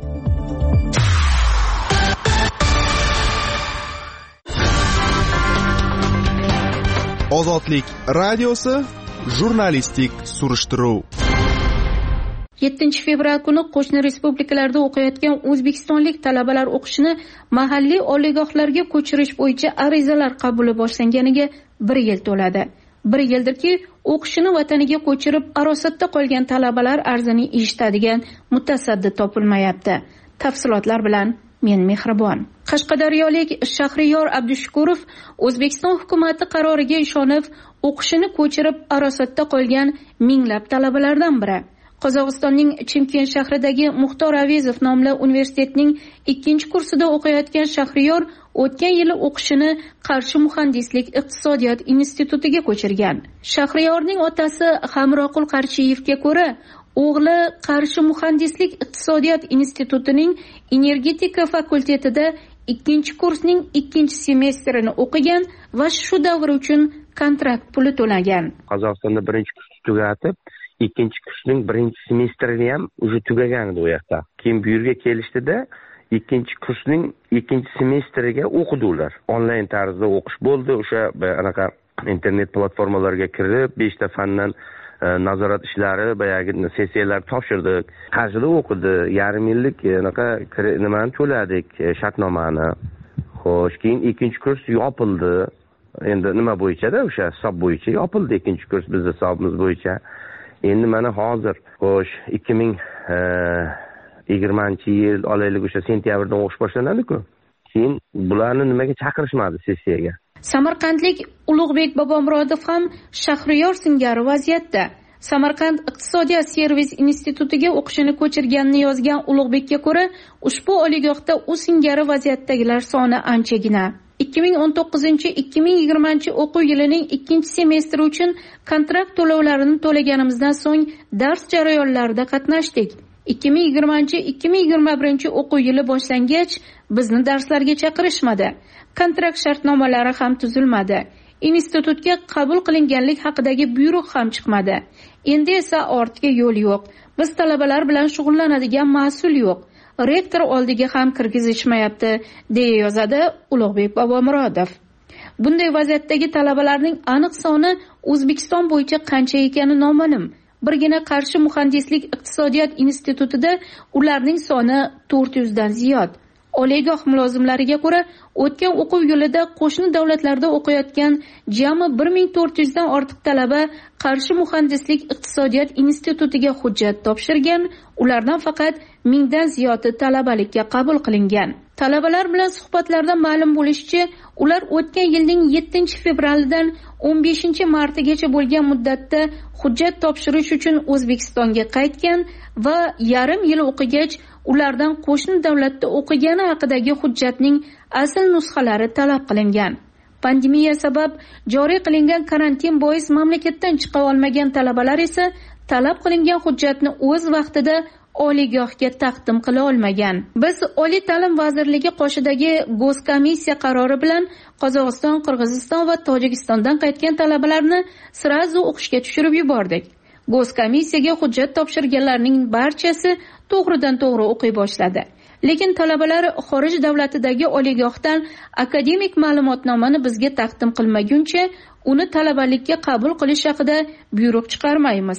Ozodlik radiosi jurnalistik surishtiruv. 7 fevral kuni qo'shni respublikalarda o'qiyotgan o'zbekistonlik talabalar o'qishini mahalliy oliygohlarga ko'chirish bo'yicha arizalar qabuli boshlanganiga 1 yil to'ladi. 1 yildirki, o'qishini vataniga ko'chirib arosatda qolgan talabalar arzini eshitadigan mutasaddi topilmayapti. Tafsilotlar bilan men Mehribon. Qashqadaryolik Shahriyor Abdushukurov O'zbekiston hukumati qaroriga ishonib, o'qishini ko'chirib arosatda qolgan minglab talabalardan biri. Qozog'istonning Chimkent shahridagi Muxtor Avezov nomli universitetning 2-kursida o'qiyotgan Shahriyor o'tgan yili o'qishini Qarshi muhandislik iqtisodiyot institutiga ko'chirgan. Shahriyorning otasi Hamroqul Qarshiyevga ko'ra, o'g'li Qarshi muhandislik iqtisodiyot institutining energetika fakultetida 2-kursning 2-semestrini o'qigan va shu davr uchun kontrakt puli to'lagan. Qozog'istonda 1-kurs tugatib, 2-kursning 1-semestrini ham уже tugagan edi u yoqda. Keyin bu yerga kelishdida 2-kursning 2-semestriga o'qidilar. Onlayn tarzda o'qish bo'ldi. O'sha anaqa internet platformalariga kirib, 5 ta fandan nazorat ishlari, bayagi sessiyalar topshirdik. Qarshida o'qidi. Yarim yillik anaqa nimani to'ladik, shartnomani. Xo'sh, keyin 2-kurs yopildi. Endi nima bo'yicha-da, o'sha hisob bo'yicha yopildi 2-kurs bizning hisobimiz bo'yicha. Endi mana hozir, xo'sh, 2020-yil olaylik o'sha sentyabrdan o'qish boshlanadi-ku. Keyin bularni nimaga chaqirishmadi sessiyaga? Samarqandlik Ulug'bek Bobomurodov ham Shahriyor singari vaziyatda. Samarqand iqtisodiyot servis institutiga o'qishini ko'chirganini yozgan Ulug'bekka ko'ra, ushbu oliygohda u singari vaziyatdagilar soni anchagina. 2019-2020 o'quv yilining 2-semestri uchun kontrakt to'lovlarini to'laganimizdan so'ng dars jarayonlarida qatnashdik. 2020-2021 o'quv yili boshlangach bizni darslarga chaqirishmadi. Kontrakt shartnomalari ham tuzilmadi. Institutga qabul qilinganlik haqidagi buyruq ham chiqmadi. Endi esa ortga yo'l yo'q. Biz talabalar bilan shug'ullanadigan mas'ul yo'q. Rektor oldiga ham kirgizishmayapti, deya yozadi Ulug'bek Bobomurodov. Bunday vaziyatdagi talabalarning aniq soni O'zbekiston bo'yicha qancha ekani noma'lum. Birgina Qarshi muhandislik iqtisodiyot institutida ularning soni 400 dan ziyod. Oliygoh mulozimlariga ko'ra, o'tgan o'quv yilida qo'shni davlatlarda o'qiyotgan jami 1400 dan ortiq talaba Qarshi muhandislik iqtisodiyot institutiga hujjat topshirgan, ulardan faqat 1000 dan ziyodi talabalikka qabul qilingan. Talabalar bilan suhbatlarda ma'lum bo'lishicha, ular o'tgan yilning 7-fevralidan 15-martigacha bo'lgan muddatda hujjat topshirish uchun O'zbekistonga qaytgan va yarim yil o'qigach ulardan qo'shni davlatda o'qigani haqidagi hujjatning asl nusxalari talab qilingan. Pandemiya sabab joriy qilingan karantin bois mamlakatdan chiqa olmagan talabalar esa talab qilingan hujjatni o'z vaqtida oliygohga taqdim qila olmagan. Biz Oliy ta'lim vazirligi qoshidagi Go'skomissiya qarori bilan Qozog'iston, Qirg'iziston va Tojikistondan qaytgan talabalarni sirazu o'qishga tushirib yubordik. Go'skomissiyaga hujjat topshirganlarning barchasi to'g'ridan to'g'ri o'qiy boshladi. Lekin talabalar xorij davlatidagi oliygohdan akademik ma'lumotnomani bizga taqdim qilmaguncha uni talabalikka qabul qilish haqida buyruq chiqarmaymiz.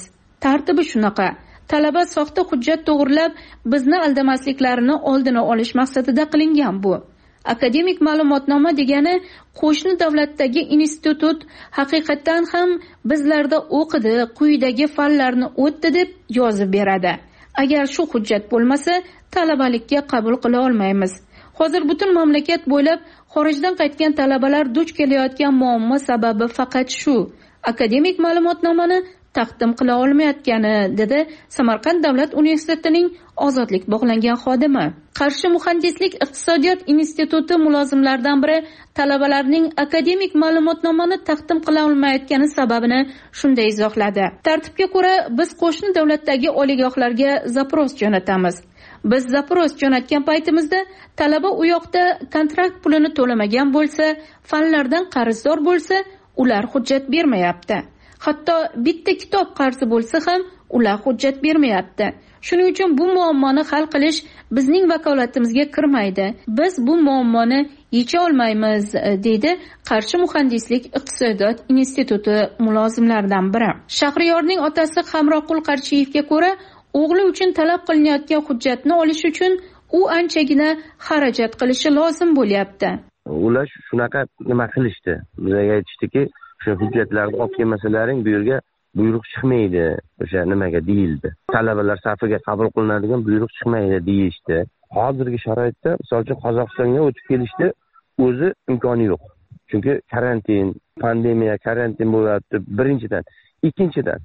tartibi shunaqa. Talaba soxta hujjat to'g'rilab, bizni aldamasliklarini oldini olish maqsadida qilingan bu. Akademik ma'lumotnoma degani qo'shni davlatdagi institut haqiqatan ham bizlarda o'qidi, quyidagi fanlarni o'tdi deb yozib beradi. Agar shu hujjat bo'lmasa, talabalikka qabul qila olmaymiz. Hozir butun mamlakat bo'ylab xorijdan qaytgan talabalar duch kelayotgan muammo sababi faqat shu. Akademik ma'lumotnomani taqdim qila olmayotgani, dedi Samarqand davlat universitetining ozodlik bog'langan xodimi. Qarshi muhandislik iqtisodiyot instituti mulozimlaridan biri talabalarning akademik ma'lumotnomani taqdim qila olmayotgani sababini shunday izohladi. Tartibga ko'ra, biz qo'shni davlatdagi oliygohlarga zapros jo'natamiz. Biz zapros jo'natgan paytimizda talaba u yoqda kontrakt pulini to'lamagan bo'lsa, fanlardan qarzdor bo'lsa, ular hujjat bermayapti. Hatto bitta kitob qarzi bo'lsa ham ular hujjat bermayapti. Shuning uchun bu muammoni hal qilish bizning vakolatimizga kirmaydi. Biz bu muammoni yecha olmaymiz, deydi Qarshi muhandislik iqtisodiyot instituti mulozimlaridan biri. Shahriyorning otasi Hamroqul Qarchiyevga ko'ra, o'g'li uchun talab qilinayotgan hujjatni olish uchun u anchagina xarajat qilishi lozim bo'lyapti. Ular shunaqa nima qilishdi? Bizga aytishdiki, o'sha hujjatlarni olib kelmasalaring bu yerga buyruq chiqmaydi, o'sha nimaga deyildi. Talabalar safiga qabul qilinadigan buyruq chiqmaydi deyishdi. Hozirgi sharoitda, misol uchun Qozog'istonga o'tib kelishdi o'zi imkoni yo'q. Chunki pandemiya bo'lyapti birinchidan. Ikkinchidan,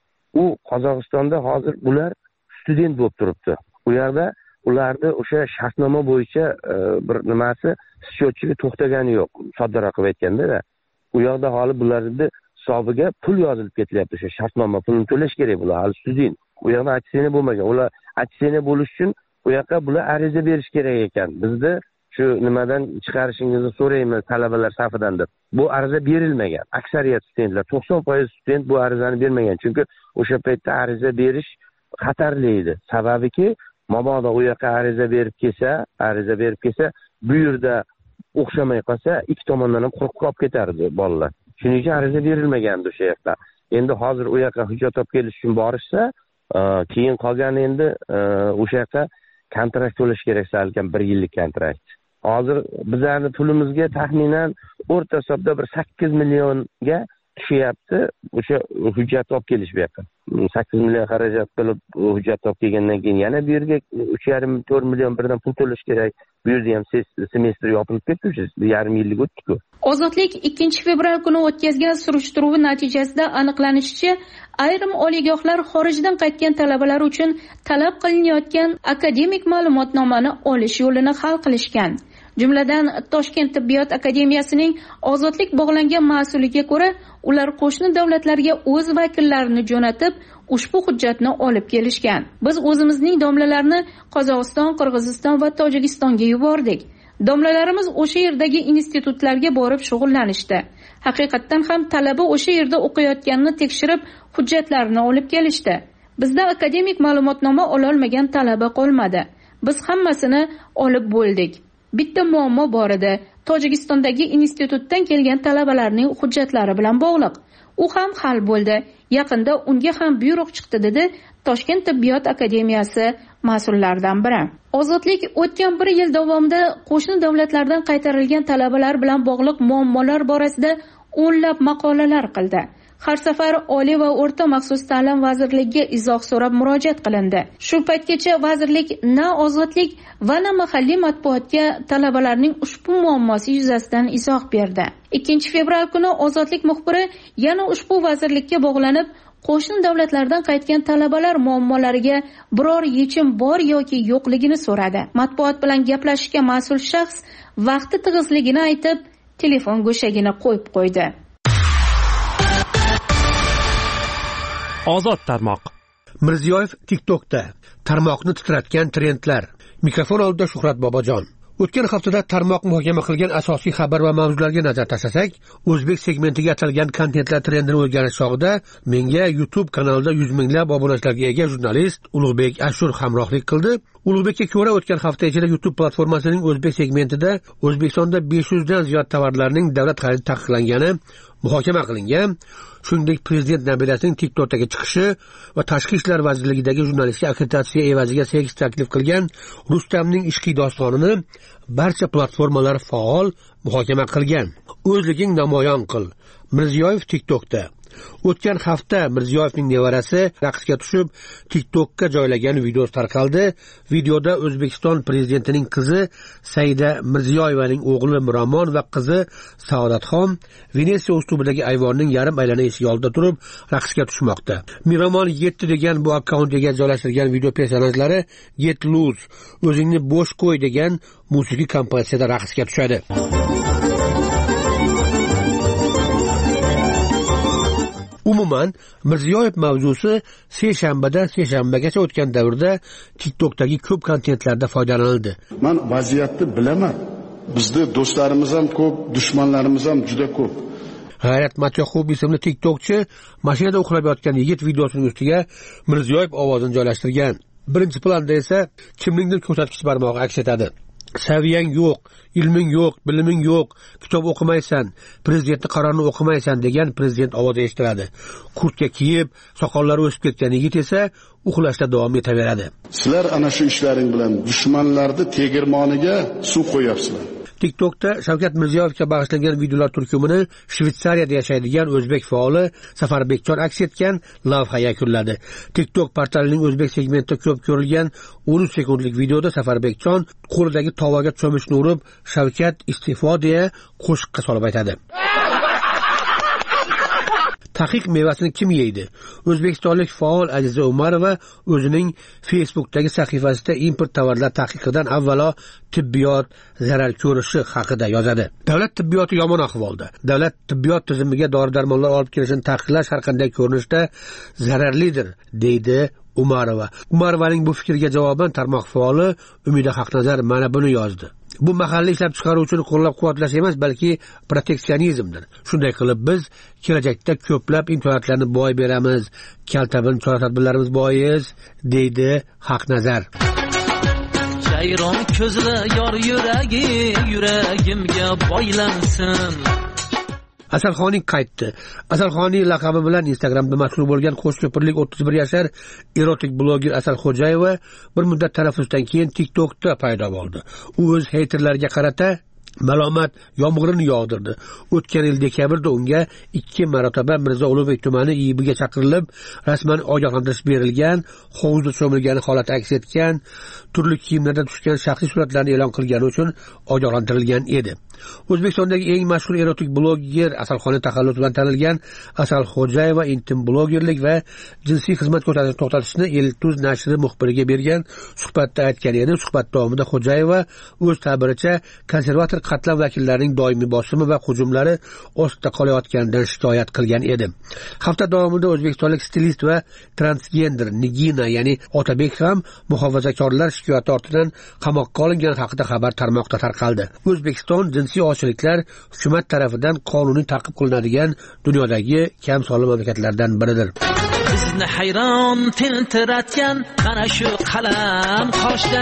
u Qozog'istonda hozir ular student bo'lib turibdi. U yerda ularni o'sha shartnoma bo'yicha bir nimasi счетchiga to'xtagani yo'q. Soddaroq qilib aytganda, u yoqda hali bularni hisobiga pul yozilib ketilyapti. O'sha shartnoma pulini to'lash kerak bular, hali student. U yoqda atsiyani bo'lmagan. Ular atsiyani bo'lish uchun u yoqqa bular ariza berish kerak ekan. Bizni shu nimadan chiqarishingizni so'raymiz talabalar safidan deb. Bu ariza berilmagan. Aksariyat studentlar, 90% student bu arizani bermagan. Chunki o'sha paytda ariza berish xatarli edi. Sababiki, mabodo u yoqqa ariza berib kelsa, bu yerda o'xshamay qolsa, ikki tomondan ham quruq qolib ketardi bolalar. Shuning uchun ariza berilmagandi o'sha yoqda. Endi hozir u yoqqa hujjat olib kelish uchun borishsa, keyin qolgan endi o'sha yoqqa kontrakt to'lash kerak salkam 1 yillik kontrakt. Hozir bizlarning pulimizga taxminan o'rta hisobda bir 8 millionga tushyapti o'sha hujjat olib kelish bu yoqqa. 8 million xarajat qilib hujjat olib kelgandan keyin yana bu yerga 3,5-4 million birdan pul to'lash kerak. Bu yerda ham semestr yopilib ketdi, 1,5 yillik o'tdi-ku. Ozodlik 2 fevral kuni o'tkazgan surishtiruv natijasida aniqlanishicha, ayrim oliygohlar xorijdan qaytgan talabalar uchun talab qilinayotgan akademik ma'lumotnomani olish yo'lini hal qilishgan. Jumladan, Toshkent tibbiyot akademiyasining ozodlik bog'langan mas'uliga ko'ra, ular qo'shni davlatlarga o'z vakillarini jo'natib, ushbu hujjatni olib kelishgan. Biz o'zimizning domlalarni Qozog'iston, Qirg'iziston va Tojikistonga yubordik. Domlalarimiz o'sha yerdagi institutlarga borib shug'ullanishdi. Haqiqatan ham talaba o'sha yerda o'qiyotganini tekshirib, hujjatlarini olib kelishdi. Bizda akademik ma'lumotnoma ola olmagan talaba qolmadi. Biz hammasini olib bo'ldik. Bitta muammo bor edi. Tojikistondagi institutdan kelgan talabalarning hujjatlari bilan bog'liq. U ham hal bo'ldi. Yaqinda unga ham buyruq chiqdi, dedi Toshkent tibbiyot akademiyasi mas'ullaridan biri. Ozodlik o'tgan 1 yil davomida qo'shni davlatlardan qaytarilgan talabalar bilan bog'liq muammolar borasida o'nlab maqolalar qildi. Har safar Oliy va o'rta maxsus ta'lim vazirligiga izoh so'rab murojaat qilindi. Shu paytgacha vazirlik na Ozodlik va na mahalliy matbuotga talabalarning ushbu muammosi yuzasidan izoh berdi. 2 fevral kuni Ozodlik muxbiri yana ushbu vazirlikka bog'lanib, qo'shni davlatlardan qaytgan talabalar muammolariga biror yechim bor yoki yo'qligini so'radi. Matbuot bilan gaplashishga mas'ul shaxs vaqti tig'izligini aytib, telefon go'shagini qo'yib qo'ydi. Ozod tarmoq. Mirziyoyev TikTokda tarmoqni titratgan trendlar. Mikrofon oldida Shuhrat Bobojon. O'tgan haftada tarmoq muhokama qilgan asosiy xabar va mavzularga nazar tashlasak, o'zbek segmentiga atalgan kontentlar trendini o'rganish chog'ida menga YouTube kanalida 100 minglab obunachilarga ega jurnalist Ulug'bek Ashur hamrohlik qildi. Ulug'bekka ko'ra, o'tgan hafta ichida YouTube platformasining o'zbek segmentida O'zbekistonda 500 dan ziyod tovarlarning davlat xaridi taqiqlangani, muhokama qilingan. Shuningdek, prezident nabirasining TikTokdagi chiqishi va Tashqi ishlar vazirligidagi jurnalistga akkreditatsiya evaziga seks taklif qilgan Rustamning ishqiy dostonini barcha platformalar faol muhokama qilgan. O'zliging namoyon qil. Mirziyoyev TikTokda. O'tgan hafta Mirziyoyevning nevarasi raqsga tushib TikTokka joylagan video tarqaldi. Videoda O'zbekiston prezidentining qizi Saida Mirziyoyevaning o'g'li Miromon va qizi Saodatxon Venetsiya uslubidagi ayvonning yarim aylana eshigi oldida turib raqsga tushmoqda. Miromon 7 degan bu akkauntga joylashtirilgan video personajlari Get Loose, o'zingni bo'sh qo'y degan musiqiy kompozitsiyada raqsga tushadi. Umuman, Mirziyoyev mavzusi seshanbadan seshanbagacha o'tgan davrda TikTokdagi ko'p kontentlarda foydalanildi. Men vaziyatni bilaman. Bizda do'stlarimiz ham ko'p, dushmanlarimiz ham juda ko'p. G'ayrat Matyoxub ismli TikTokchi mashinada uxlab yotgan yigit videosining ustiga Mirziyoyev ovozini joylashtirgan. Birinchi planda esa kimningdir ko'rsatkich barmog'i aks etadi. Saviyang yo'q, ilming yo'q, biliming yo'q, kitob o'qimaysan, prezidentning qarorini o'qimaysan degan prezident ovozi eshitiladi. Kurtka kiyib, soqollari o'sib ketgan yigit esa uxlashda davom etaveradi. Sizlar ana shu ishlaring bilan dushmanlarni tegirmoniga suv qo'yapsizlar. TikTokda Shavkat Mirziyoyevga bag'ishlangan videolar turkumini Shvetsariyada yashaydigan o'zbek faoli Safarbekjon aks etgan lavha yakunladi. TikTok portalining o'zbek segmentida ko'p ko'rilgan 13 sekundlik videoda Safarbekjon qo'lidagi tovaga cho'michni urib, Shavkat iste'fo deya qo'shiqqa solib aytadi. Taqiq mevasini kim yeydi? O'zbekistonlik faol Aziza Umarova o'zining Facebookdagi sahifasida import tovarlar taqiqidan avvalo tibbiyot zarar ko'rishi haqida yozadi. Davlat tibbiyoti yomon ahvolda. Davlat tibbiyot tizimiga dori-darmonlar olib kelishini taqiqlash har qanday ko'rinishda zararlidir, deydi Umarova. Umarovaning bu fikriga javoban tarmoq faoli Umida Haqnazar mana buni yozdi. Bu mahalliy ishlab chiqaruvchini qo'llab-quvvatlash emas, balki proteksionizmdir. Shunday qilib biz kelajakda ko'plab imkoniyatlarni boy beramiz, kaltabin chora-tadbirlarimiz boyiz, deydi Haqnazar. Jayron ko'zli yor yuragi, yuragimga boylansin. Asalxoning qaytdi. Asalxoning laqabi bilan Instagramda mashhur bo'lgan qo'shko'pirlik 31 yashar erotik bloger Asal Xo'jayeva bir muddat tanaffusdan keyin TikTokda paydo bo'ldi. U o'z heyterlariga qarata malomat yomg'irini yog'dirdi. O'tgan yil dekabrda unga 2 marotaba Mirzo Ulug'bek tumani IIBga chaqirilib, rasman ogohlantirish berilgan, hovuzda cho'milgani holati aks etgan, turli kiyimlarda tushgan shaxsiy suratlarni e'lon qilgani uchun ogohlantirilgan edi. O'zbekistondagi eng mashhur erotik bloger Asalxoning taxallusi bilan tanilgan Asal Xo'jayeva intim blogerlik va jinsiy xizmat ko'rsatishni to'xtatishni Eltuz nashri muxbiriga bergan suhbatda aytgan edi. Suhbat davomida Xo'jayeva o'z ta'biricha konservator qatlam vakillarining doimiy bosimi va hujumlari ostida qolayotganidan shikoyat qilgan edi. Hafta davomida o'zbekistonlik stilist va transgender Nigina, ya'ni Otabek ham muhofazakorlar shikoyati ortidan qamoqqa olingan haqida xabar tarmoqda tarqaldi. O'zbekiston jinsiy ochliklar hukumat tarafidan qonuniy ta'qib qilinadigan dunyodagi kam sonli mamlakatlardan biridir. Bizni hayron tintiratgan mana shu qalam qoshda.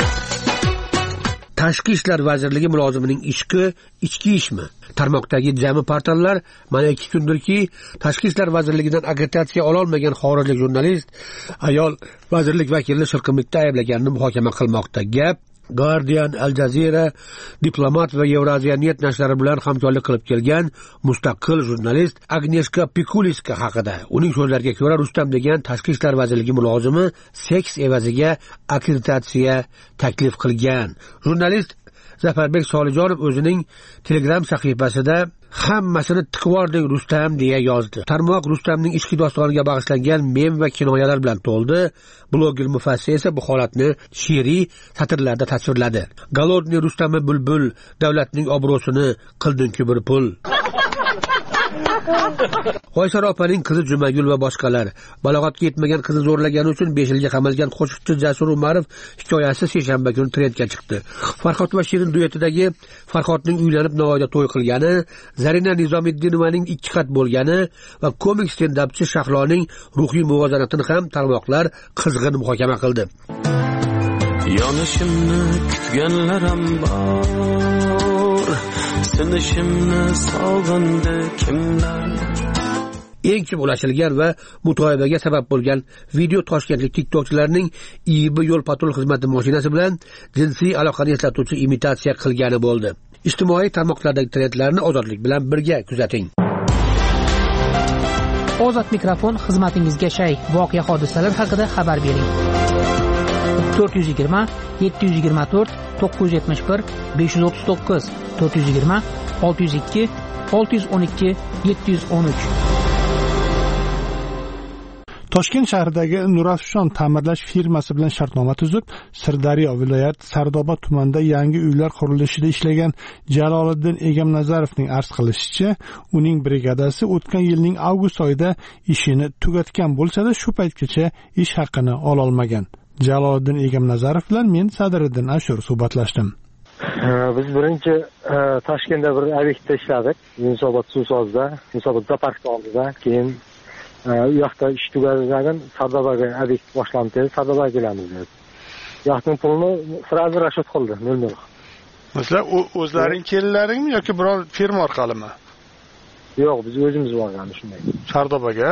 Tashqi ishlar vazirligi mulozimining ishqi ichki ishmi? Tarmoqdagi jami portallar mana 2 kundirki Tashqi ishlar vazirligidan akkreditatsiya ola olmagan xorijlik jurnalist ayol vazirlik vakilini shirqimlikda ayblaganini muhokama qilmoqda. Gap Guardian, Al Jazeera, Diplomat va Yevraziyaniet nashrlari bilan hamkorlik qilib kelgan mustaqil jurnalist Agneshka Pikuliska haqida. Uning so'zlariga ko'ra, Rustam degan Tashqi ishlar vazirligi mulozimi seks evaziga akkreditatsiya taklif qilgan. Jurnalist Zafarbek Solijonov o'zining Telegram sahifasida hammasini tiqvording Rustam deya yozdi. Tarmoq Rustamning ishqiy dostoniga bag'ishlangan mem va kinoyalar bilan to'ldi. Bloger mufassir esa bu holatni she'riy satrlarda tasvirladi. Golodniy Rustami bulbul, davlatning obro'sini qilding-ku bir pul. Qoysar opaning qizi Jumagul va boshqalar balog'atga yetmagan qizni zo'rlagani uchun 5 yilga qamalgan qo'shiqchi Jasur Umarov hikoyasi seshanba kuni trendga chiqdi. Farhod va Shirin duetidagi Farhodning uylanib Navoiyda to'y qilgani, Zarina Nizomiddinovaning 2 qat bo'lgani va komik stand-upchi Shahloning ruhiy muvozanatini ham tarmoqlar qizg'in muhokama qildi. Yonishimni kutganlar ham bor. tinishimni sog'indi kimlar. Eng ko'p ulashilgan va mutoyibaga sabab bo'lgan video toshkentlik tiktokchilarning IIB yo'l patrul xizmati mashinasi bilan jinsiy aloqani eslatuvchi imitatsiya qilgani bo'ldi. Ijtimoiy tarmoqlardagi trendlarni Ozodlik bilan birga kuzating. Ozod mikrofon xizmatingizga shay. Voqea hodisalar haqida xabar bering. 420 724 971 539 420 602 612 713. Toshkent shahridagi Nurafshon ta'mirlash firmasi bilan shartnoma tuzib, Sirdaryo viloyat Sardoba tumanida yangi uylar qurilishida ishlagan Jaloliddin Egamnazarovning arz qilishicha, uning brigadasi o'tgan yilning avgust oyida ishini tugatgan bo'lsa-da, shu paytgacha ish haqini ola olmagan. Jaloliddin Egamnazarov bilan men Sadriddin Ashur suhbatlashdim. Biz birinchi Toshkentda bir obyektda ishladik. Yunusobod suvsozda, Yunusobod zoopark oldida, keyin u yoqda ish tugatilgan Sardobaga obyekt boshlandi. Sardobaga kelamiz dedi. Yoqning pulini sirazi Rashid qildi, 00. Masalan, o'zlaring kelinlaringmi yoki biror firma orqalimi? Yo'q, biz o'zimiz borganmiz shunday. Sardobaga?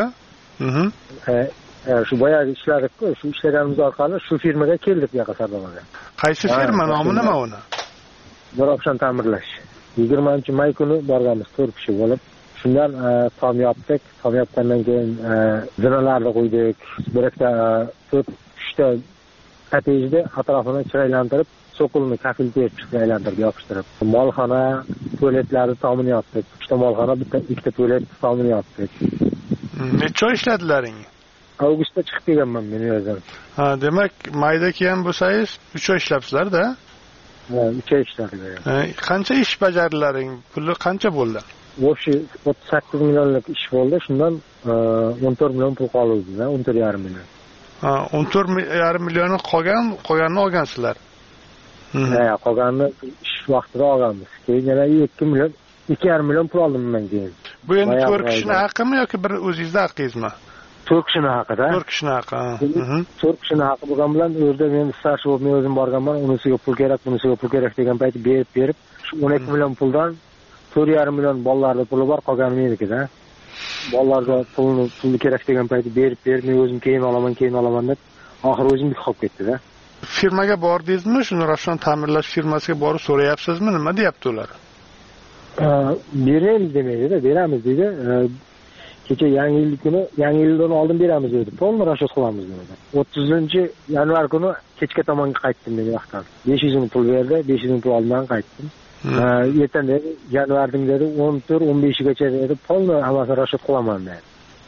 Shu boyagi ishladik-ku, shu ishlaganimiz orqali shu firmaga keldik bu yoqqa Sardobaga. Qaysi firma nomi nima uni? Nurafshon ta'mirlash. 20-may kuni borganmiz 4 kishi bo'lib. Shundan tom yopdik. Tom yopgandan keyin zinalarni qo'ydik. Birakda 4-3 ta kottejni atrofini chiroylantirib, so'qilni kafil terib chiroylantirib yopishtirib. Molxona, tualetlarni tomini yopdik. 3 ta molxona, ikkita tualet tomini yopdik. Necha oy ishladlaring? Avgustda chiqib kelganman men o'zim. Demak, mayda kelgan bo'lsangiz 3 oy ishlabsizlar-da? 3 oy ishladik. Qancha ish bajarilaring? Puli qancha bo'ldi? O'sha 38 millionlik ish bo'ldi. Shundan 14 million pul qoldi, 14,5 million. 14,5 millionni qolganini olgansizlar. Qolganini ish vaqtida olganmiz. Keyin yana 2 million, 2,5 million pul oldim men keyin. Bu endi 4 kishining haqqimi yoki bir o'zingizning haqqingizmi? 4 kishining haqqida. 4 kishining haqqi. 4 kishining haqqi bo'lgan bilan o'rda men starshi bo'lib men o'zim borganman, unisiga pul kerak, bunisiga pul kerak degan payti berib, 12 million puldan 4,5 million bolalarda puli bor, qolgani menikida. Bolalarda pulni kerak degan payti berib, men o'zim keyin olaman deb, oxir o'zim qolib ketdi-da. Firmaga bordingizmi? Shu Nurafshon ta'mirlash firmasiga borib so'rayapsizmi? Nima deyapti ular? Beramiz demaydi-da, beramiz deydi. Kecha yangi yildan oldin beramiz dedi. Polni rashod qilamiz dedi. 30-yanvar kuni kechga tomonga qaytdim men vaqtdan. 500 ming pul berdi, 500 ming pul oldan qaytdim. Ertan dedi, yanvarning dedi 14-15 gacha dedi, polni hammasi rashod qilaman dedi.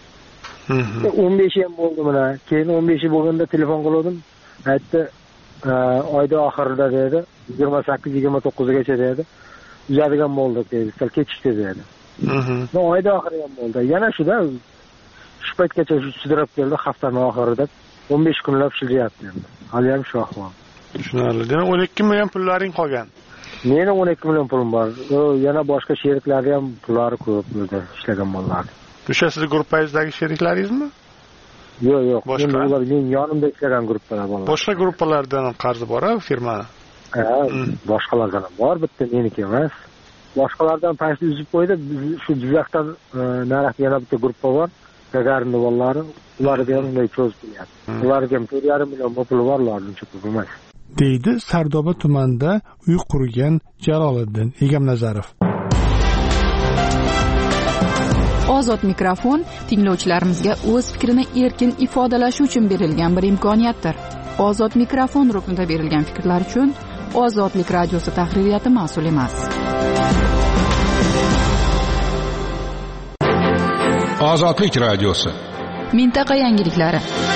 15 ham bo'ldi mana. Keyin 15 bo'lganda telefon qildim. Aytdi, oyda oxirida dedi, 28-29 gacha dedi. Uzadigan bo'ldik dedi. Sal kechikdi dedi. Oyda oxiri ham bo'ldi. Yana shuda shu paytgacha sudrab keldi, haftaning oxirida 15 kunlab shilyapti endi. Hali ham shu ahvol. Tushunarli. Demak 12 million pullaring qolgan. Meni 12 million pulim bor. Yana boshqa sheriklarga ham pullari ko'p bo'ldi, ishlagan bolalar. O'sha sizning guruhangizdagi sheriklaringizmi? Yo'q. Ular men yonimda ishlagan guruhlar bor. Boshqa guruhlardan ham qarzi bor-a firmani? Boshqalardan ham bor, bitta meniki emas. Boshqalardan payt uzib qo'ydi. Shu Jizzaxdan naraqda yana bitta guruh bor. Gagarinni bolalari, ularga ham unday cho'zib qo'yadi. Ularga ham 4,5 million puli bor, ularning cho'p emas. deydi Sardoba tumanida uy qurgan Jaloliddin Egamnazarov. Ozod mikrofon tinglovchilarimizga o'z fikrini erkin ifodalashi uchun berilgan bir imkoniyatdir. Ozod mikrofon ruknida berilgan fikrlar uchun Ozodlik radiosi tahririyati mas'ul emas. Ozodlik radiosi. Mintaqa yangiliklari.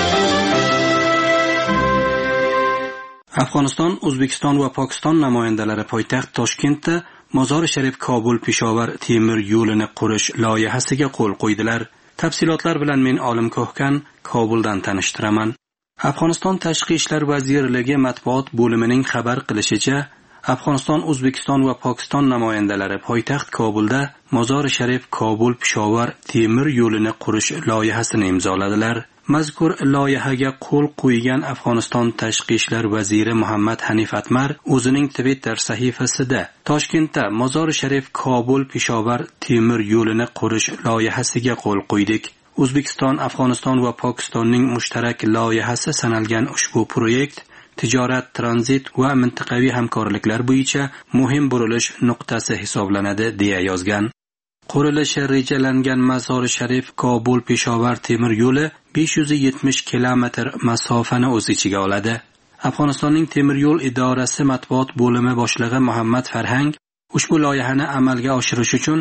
Afg'oniston, O'zbekiston va Pokiston namoyandalari poytaxt Toshkentda Mozori Sharif Kobul Peshawar temir yo'lini qurish loyihasiga qo'l qo'ydilar. Tafsilotlar bilan men Olim Ko'hkan Kobuldan tanishtiraman. Afg'oniston Tashqi ishlar vazirligi matbuot bo'limining xabar qilishicha, Afg'oniston, O'zbekiston va Pokiston namoyandalari poytaxt Kobulda Mozori Sharif Kobul Peshawar temir yo'lini qurish loyihasini imzoladilar. mazkur loyihaga qo'l qo'ygan Afg'oniston tashqi ishlar vaziri Muhammad Hanif Atmar o'zining Twitter sahifasida Toshkentda Mozori Sharif Kobul Peshovar temir yo'lini qurish loyihasiga qo'l qo'ydik. O'zbekiston, Afg'oniston va Pokistonning mushtarak loyihasi sanalgan ushbu proyekt tijorat, tranzit va mintaqaviy hamkorliklar bo'yicha muhim burilish nuqtasi hisoblanadi, deya yozgan. Qurilishi rejalangan Mozori Sharif Kobul Peshovar temir yo'li 570 kilometr masofani o'z ichiga oladi. Afg'onistonning temir yo'l idorasi matbuot bo'limi boshlig'i Muhammad Farhang ushbu loyihani amalga oshirish uchun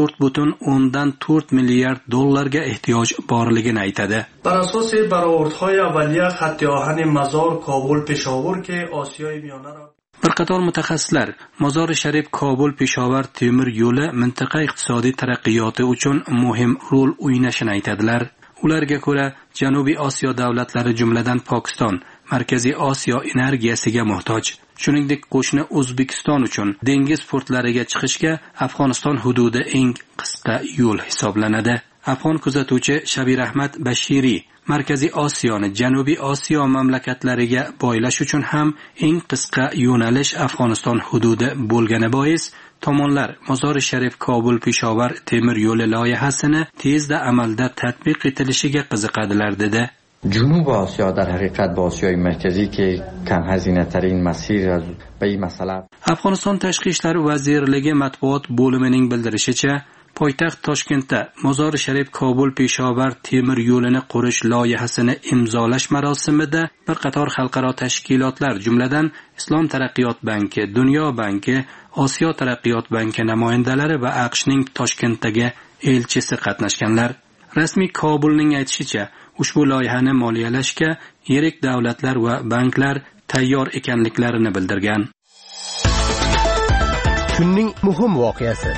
4.4 milliard dollarga ehtiyoj borligini aytadi. بر اساس برآوردهای اولیه خط آهن مزار کابل پشاور که آسیای میانه را Bir qator mutaxassislar Mozori Sharif Kobul Peshovar temir yo'li mintaqa iqtisodiy taraqqiyoti uchun muhim rol o'ynashini aytadilar. Ularga ko'ra, Janubiy Osiyo davlatlari jumladan Pokiston Markaziy Osiyo energiyasiga muhtoj. Shuningdek, qo'shni O'zbekiston uchun dengiz portlariga chiqishga Afg'oniston hududi eng qisqa yo'l hisoblanadi. Afg'on kuzatuvchi Shabir Ahmad Bashiri Markaziy Osiyoni Janubiy Osiyo mamlakatlariga boylash uchun ham eng qisqa yo'nalish Afg'oniston hududi bo'lgani bois tomonlar Mozori Sharif Kobul Peshovar temir yo'li loyihasini tezda amalda tatbiq etilishiga qiziqadilar, dedi. جنوب آسیا در حقیقت با آسیای مرکزی که کم هزینه ترین مسیر از به این مسئله Afg'oniston tashqi ishlar vazirligi matbuot bo'limining bildirishicha, poytaxt Toshkentda Mozori Sharif Kobul Peshovar temir yo'lini qurish loyihasini imzolash marosimida bir qator xalqaro tashkilotlar, jumladan Islom taraqqiyot banki, Dunyo banki, Osiyo taraqqiyot banki namoyandalari va AQShning Toshkentdagi elchisi qatnashganlar. Rasmiy Kobulning aytishicha, ushbu loyihani moliyalashga yirik davlatlar va banklar tayyor ekanliklarini bildirgan. Kunning muhim voqeasi.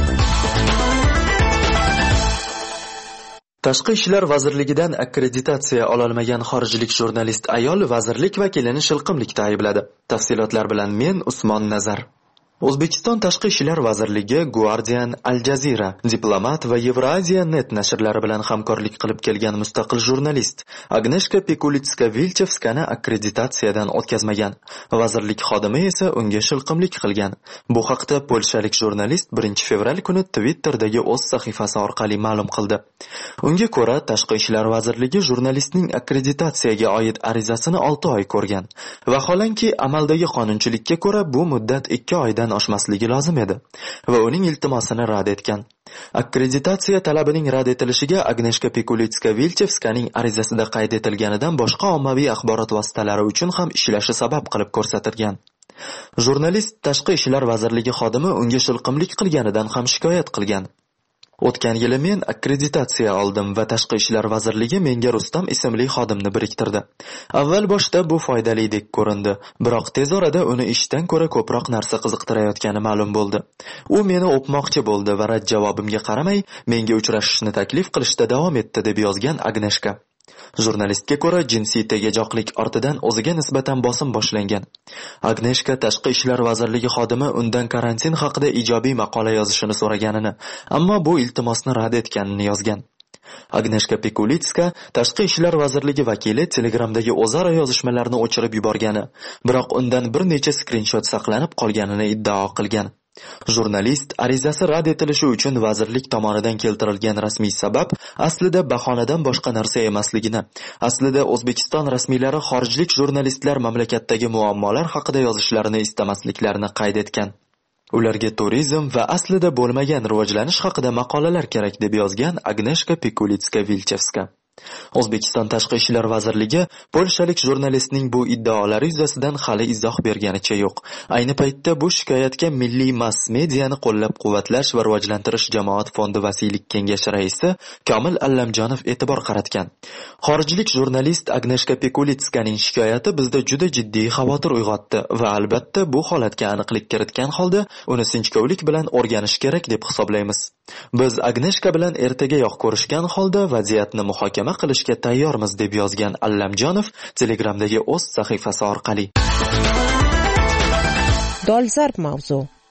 Tashqi ishlar vazirligidan akkreditatsiya ololmagan xorijlik jurnalist ayol vazirlik vakilini shilqimlikda aybladi. Tafsilotlar bilan men Usmon Nazar. O'zbekiston Tashqi ishlar vazirligi Guardian, Al Jazeera, Diplomat va Евразия net nashrlari bilan hamkorlik qilib kelgan mustaqil jurnalist Agneshka Pikulitska-Vilchevskani akkreditatsiyadan o'tkazmagan. Vazirlik xodimi esa unga shilqimlik qilgan. Bu haqda polshalik jurnalist 1-fevral kuni Twitter'dagi o'z sahifasi orqali ma'lum qildi. Unga ko'ra, Tashqi ishlar vazirligi jurnalistning akkreditatsiyaga oid arizasini 6 oy ko'rgan. Vaholanki amaldagi qonunchilikka ko'ra bu muddat 2 oydan oshmasligi lozim edi va uning iltimosini rad etgan. Akkreditatsiya talabining rad etilishiga Agneshka Pikulitska-Vilchevskaning arizasida qayd etilganidan boshqa ommaviy axborot vositalari uchun ham ishlashi sabab qilib ko'rsatilgan. Jurnalist Tashqi ishlar vazirligi xodimi unga shilqimlik qilganidan ham shikoyat qilgan. O'tgan yili men akkreditatsiya oldim va Tashqi ishlar vazirligi menga Rustam ismli xodimni biriktirdi. Avval boshda bu foydalidek ko'rindi, biroq tez orada uni ishdan ko'ra ko'proq narsa qiziqtirayotgani ma'lum bo'ldi. U meni o'pmoqchi bo'ldi va rad javobimga qaramay, menga uchrashishni taklif qilishda davom etdi, deb yozgan Agneshka. Jurnalistga ko'ra, jinsiy tegajoqlik ortidan o'ziga nisbatan bosim boshlangan. Agneshka Tashqi ishlar vazirligi xodimi undan karantin haqida ijobiy maqola yozishini so'raganini, ammo bu iltimosni rad etganini yozgan. Agneshka Pikulitska Tashqi ishlar vazirligi vakili Telegramdagi o'zaro yozishmalarni o'chirib yuborgani, biroq undan bir necha skrinshot saqlanib qolganini iddao qilgan. Jurnalist arizasi rad etilishi uchun vazirlik tomonidan keltirilgan rasmiy sabab aslida bahonadan boshqa narsa emasligini, aslida O'zbekiston rasmiylari xorijlik jurnalistlar mamlakatdagi muammolar haqida yozishlarini istamasliklarini qayd etgan. Ularga turizm va aslida bo'lmagan rivojlanish haqida maqolalar kerak, deb yozgan Agneshka Pikulitska-Vilchevska. O'zbekiston Tashqi ishlar vazirligi polshalik jurnalistning bu iddaolari yuzasidan hali izoh berganicha yo'q. Ayni paytda bu shikoyatga Milliy mass mediani qo'llab-quvvatlash va rivojlantirish jamoat fondi vasiylik kengashi raisi Komil Allamjonov e'tibor qaratgan. Xorijlik jurnalist Agneshka Pikulitskaning shikoyati bizda juda jiddiy xavotir uyg'otdi va albatta bu holatga aniqlik kiritgan holda uni sinchkovlik bilan o'rganish kerak deb hisoblaymiz. Biz Agneshka bilan ertagayoq ko'rishgan holda vaziyatni muhokama qilishga tayyormiz, deb yozgan Allamjonov Telegramdagi o'z sahifasi orqali. Dolzarb mavzu.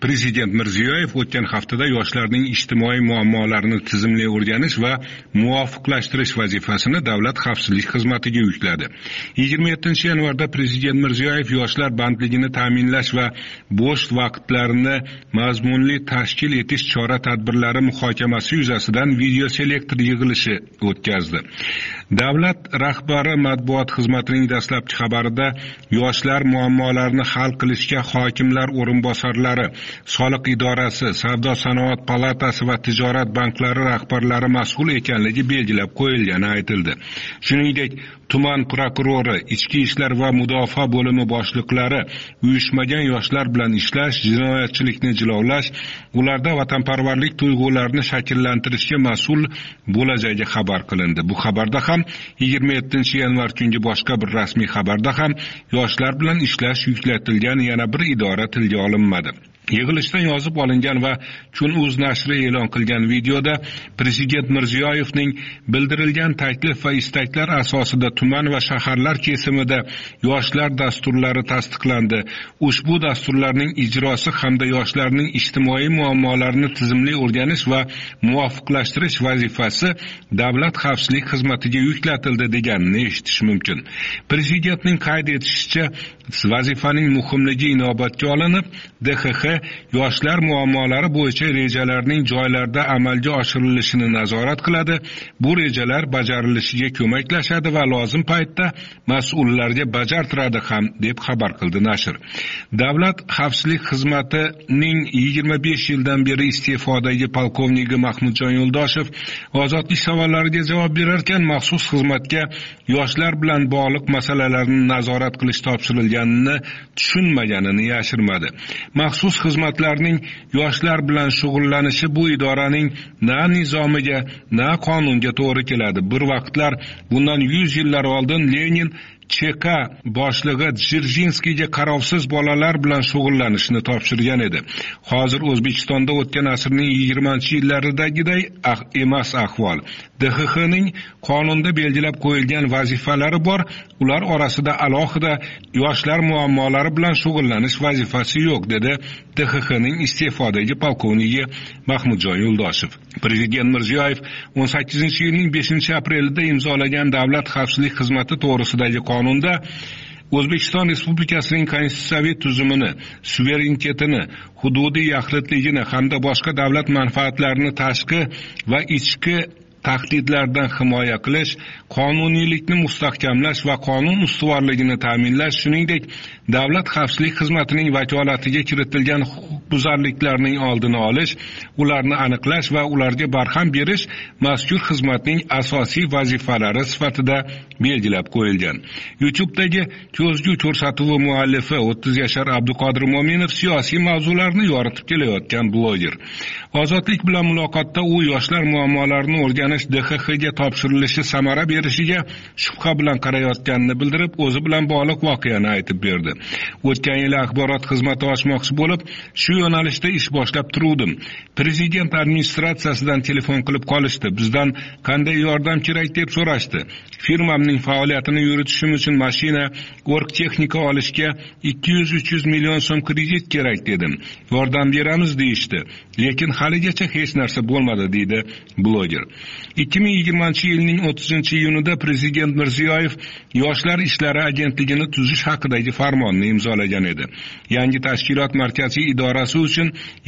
Prezident Mirziyoyev o'tgan haftada yoshlarning ijtimoiy muammolarini tizimli o'rganish va muvofiqlashtirish vazifasini Davlat xavfsizlik xizmatiga yukladi. 27-yanvarda Prezident Mirziyoyev yoshlar bandligini ta'minlash va bo'sh vaqtlarini mazmunli tashkil etish chora-tadbirlari muhokamasi yuzasidan video selektor yig'ilishi o'tkazdi. Davlat rahbari matbuot xizmatining dastlabki xabarida yoshlar muammolarini hal qilishga hokimlar o'rinbosarlari, soliq idorasi, savdo-sanoat palatasi va tijorat banklari rahbarlari mas'ul ekanligi belgilab qo'yilgani aytildi. Shuningdek, tuman prokurori, ichki ishlar va mudofaa bo'limi boshliqlari uyushmagan yoshlar bilan ishlash, jinoyatchilikni jilovlash, ularda vatanparvarlik tuyg'ularini shakllantirishga mas'ul bo'lajagi xabar qilindi. Bu xabarda ham 27-yanvar kungi boshqa bir rasmiy xabarda ham yoshlar bilan ishlash yuklatilgan yana bir idora tilga olinmadi. Yig'ilishdan yozib olingan va Kun.uz nashri e'lon qilgan videoda Prezident Mirziyoyevning bildirilgan taklif va istaklar asosida tuman va shaharlar kesimida yoshlar dasturlari tasdiqlandi. Ushbu dasturlarning ijrosi hamda yoshlarning ijtimoiy muammolarini tizimli o'rganish va muvofiqlashtirish vazifasi Davlat xavfsizlik xizmatiga yuklatildi deganini eshitish mumkin. Prezidentning qayd etishicha, vazifaning muhimligi inobatga olinib, DXX yoshlar muammolari bo'yicha rejalarning joylarda amalga oshirilishini nazorat qiladi. Bu rejalar bajarilishiga ko'maklashadi va lozim paytda mas'ullarga bajartiradi ham, deb xabar qildi nashr. Davlat xavfsizlik xizmatining 25 yildan beri iste'fodagi polkovniki Mahmudjon Yo'ldoshev ozodlik savollariga javob berarkan, maxsus xizmatga yoshlar bilan bog'liq masalalarni nazorat qilish topshirilganini tushunmaganini yashirmadi. Maxsus xizmatlarning yoshlar bilan shug'ullanishi bu idoraning na nizomiga, na qonunga to'g'ri keladi. Bir vaqtlar bundan 100 yillar oldin Lenin ЧК boshlig'i Dzержinskiyga qarovsiz bolalar bilan shug'ullanishni topshirgan edi. Hozir O'zbekistonda o'tgan asrning 20-yillaridagiday emas ahvol. DXXning qonunda belgilab qo'yilgan vazifalari bor. Ular orasida alohida yoshlar muammolari bilan shug'ullanish vazifasi yo'q, dedi DXXning iste'fodagi polkovniki Mahmudjon Yo'ldoshev. Prezident Mirziyoyev 18-yilning 5-aprelida imzolagan Davlat xavfsizlik xizmati to'g'risidagi qonunda O'zbekiston Respublikasining konstitutsiyaviy tuzumini, suverenitetini, hududiy yaxlitligini hamda boshqa davlat manfaatlarini tashqi va ichki tahdidlardan himoya qilish, qonuniylikni mustahkamlash va qonun ustuvorligini ta'minlash, shuningdek, davlat xavfsizlik xizmatining vakolatiga kiritilgan huquqbuzarliklarning oldini olish, ularni aniqlash va ularga barham berish mazkur xizmatning asosiy vazifalari sifatida belgilab qo'yilgan. YouTube'dagi ko'zgu ko'rsatuvi muallifi 30 yashar Abduqodir Mo'minov siyosiy mavzularni yoritib kelayotgan bloger. Ozodlik bilan muloqotda u yoshlar muammolarini o'rganish DXXga topshirilishi samara berishiga shubha bilan qarayotganini bildirib, o'zi bilan bog'liq voqeani aytib berdi. O'tgan yil axborot xizmati ochmoqchi bo'lib, shu yo'nalishda ish boshlab turuvdim. Prezident administratsiyasidan telefon qilib qolishdi. Bizdan qanday yordam kerak deb so'rashdi. Firmamning faoliyatini yuritishim uchun mashina, org texnika olishga 200-300 million so'm kredit kerak dedim. Yordam beramiz deyishdi. Lekin haligacha hech narsa bo'lmadi, deydi bloger. 2020-yilning 30-iyunida Prezident Mirziyoyev Yoshlar ishlari agentligini tuzish haqidagi farmonni imzolagan edi. Yangi tashkilot markaziy idorasi uchun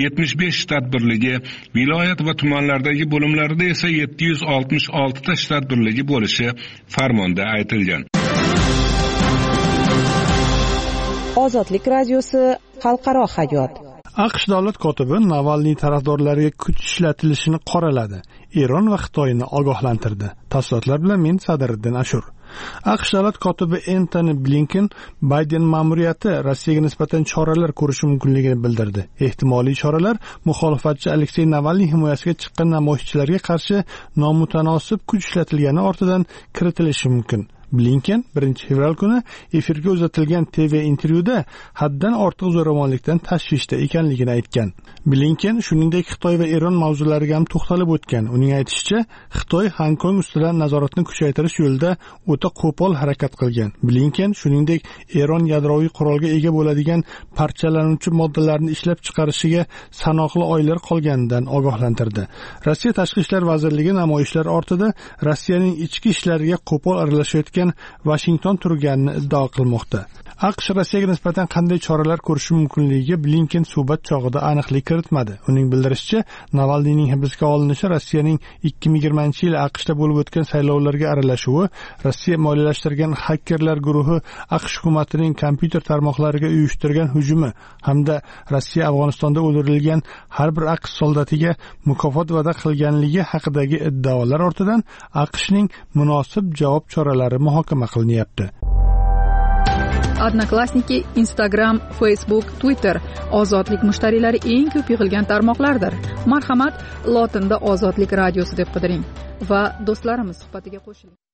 75 shtat birligi, viloyat va tumanlardagi bo'limlarda esa 766 ta shtat birligi bo'lishi farmonda aytilgan. Ozodlik radiosi xalqaro hayot. AQSh davlat kotibi Navalniy tarafdorlariga kuch ishlatilishini qoraladi. Eron va Xitoyni ogohlantirdi. Tafsilotlar bilan men Sadiriddin Ashur. AQSh davlat kotibi Antony Blinken Bayden ma'muriyati Rossiyaga nisbatan choralar ko'rishi mumkinligini bildirdi. Ehtimoliy choralar muxolifatchi Aleksey Navalniy himoyasiga chiqqan namoyishchilarga qarshi nomutanosib kuch ishlatilgani ortidan kiritilishi mumkin. Blinken 1-fevral kuni efirga uzatilgan TV intervyuda haddan ortiq zo'ravonlikdan tashvishda ekanligini aytgan. Blinken shuningdek Xitoy va Eron mavzulariga ham to'xtalib o'tgan. Uning aytishicha, Xitoy Hong-Kong ustidan nazoratni kuchaytirish yo'lida o'ta qo'pol harakat qilgan. Blinken shuningdek Eron yadroviy qurolga ega bo'ladigan parchalanuvchi moddalarni ishlab chiqarishiga sanoqli oylar qolganidan ogohlantirdi. Rossiya Tashqi ishlar vazirligi namoyishlar ortida Rossiyaning ichki ishlariga qo'pol aralashayotgan Washington turganini iddao qilmoqda. AQSh Rossiyaga nisbatan qanday choralar ko'rishi mumkinligiga Blinken suhbat chog'ida aniqlik kiritmadi. Uning bildirishicha, Navalniyning hibsga olinishi Rossiyaning 2020-yil AQShda bo'lib o'tgan saylovlarga aralashuvi, Rossiya moliyalashtirgan xakerlar guruhi AQSh hukumatining kompyuter tarmoqlariga uyushtirgan hujumi hamda Rossiya Afg'onistonda o'ldirilgan har bir AQSh soldatiga mukofot va'da qilganligi haqidagi iddaolar ortidan AQShning munosib javob choralari muhokama qilinyapti. Odnoklassniki, Instagram, Facebook, Twitter ozodlik mushtariylari eng ko'p yig'ilgan tarmoqlardir. Marhamat, lotinda Ozodlik radiosi deb qidiring va do'stlarimiz suhbatiga qo'shiling.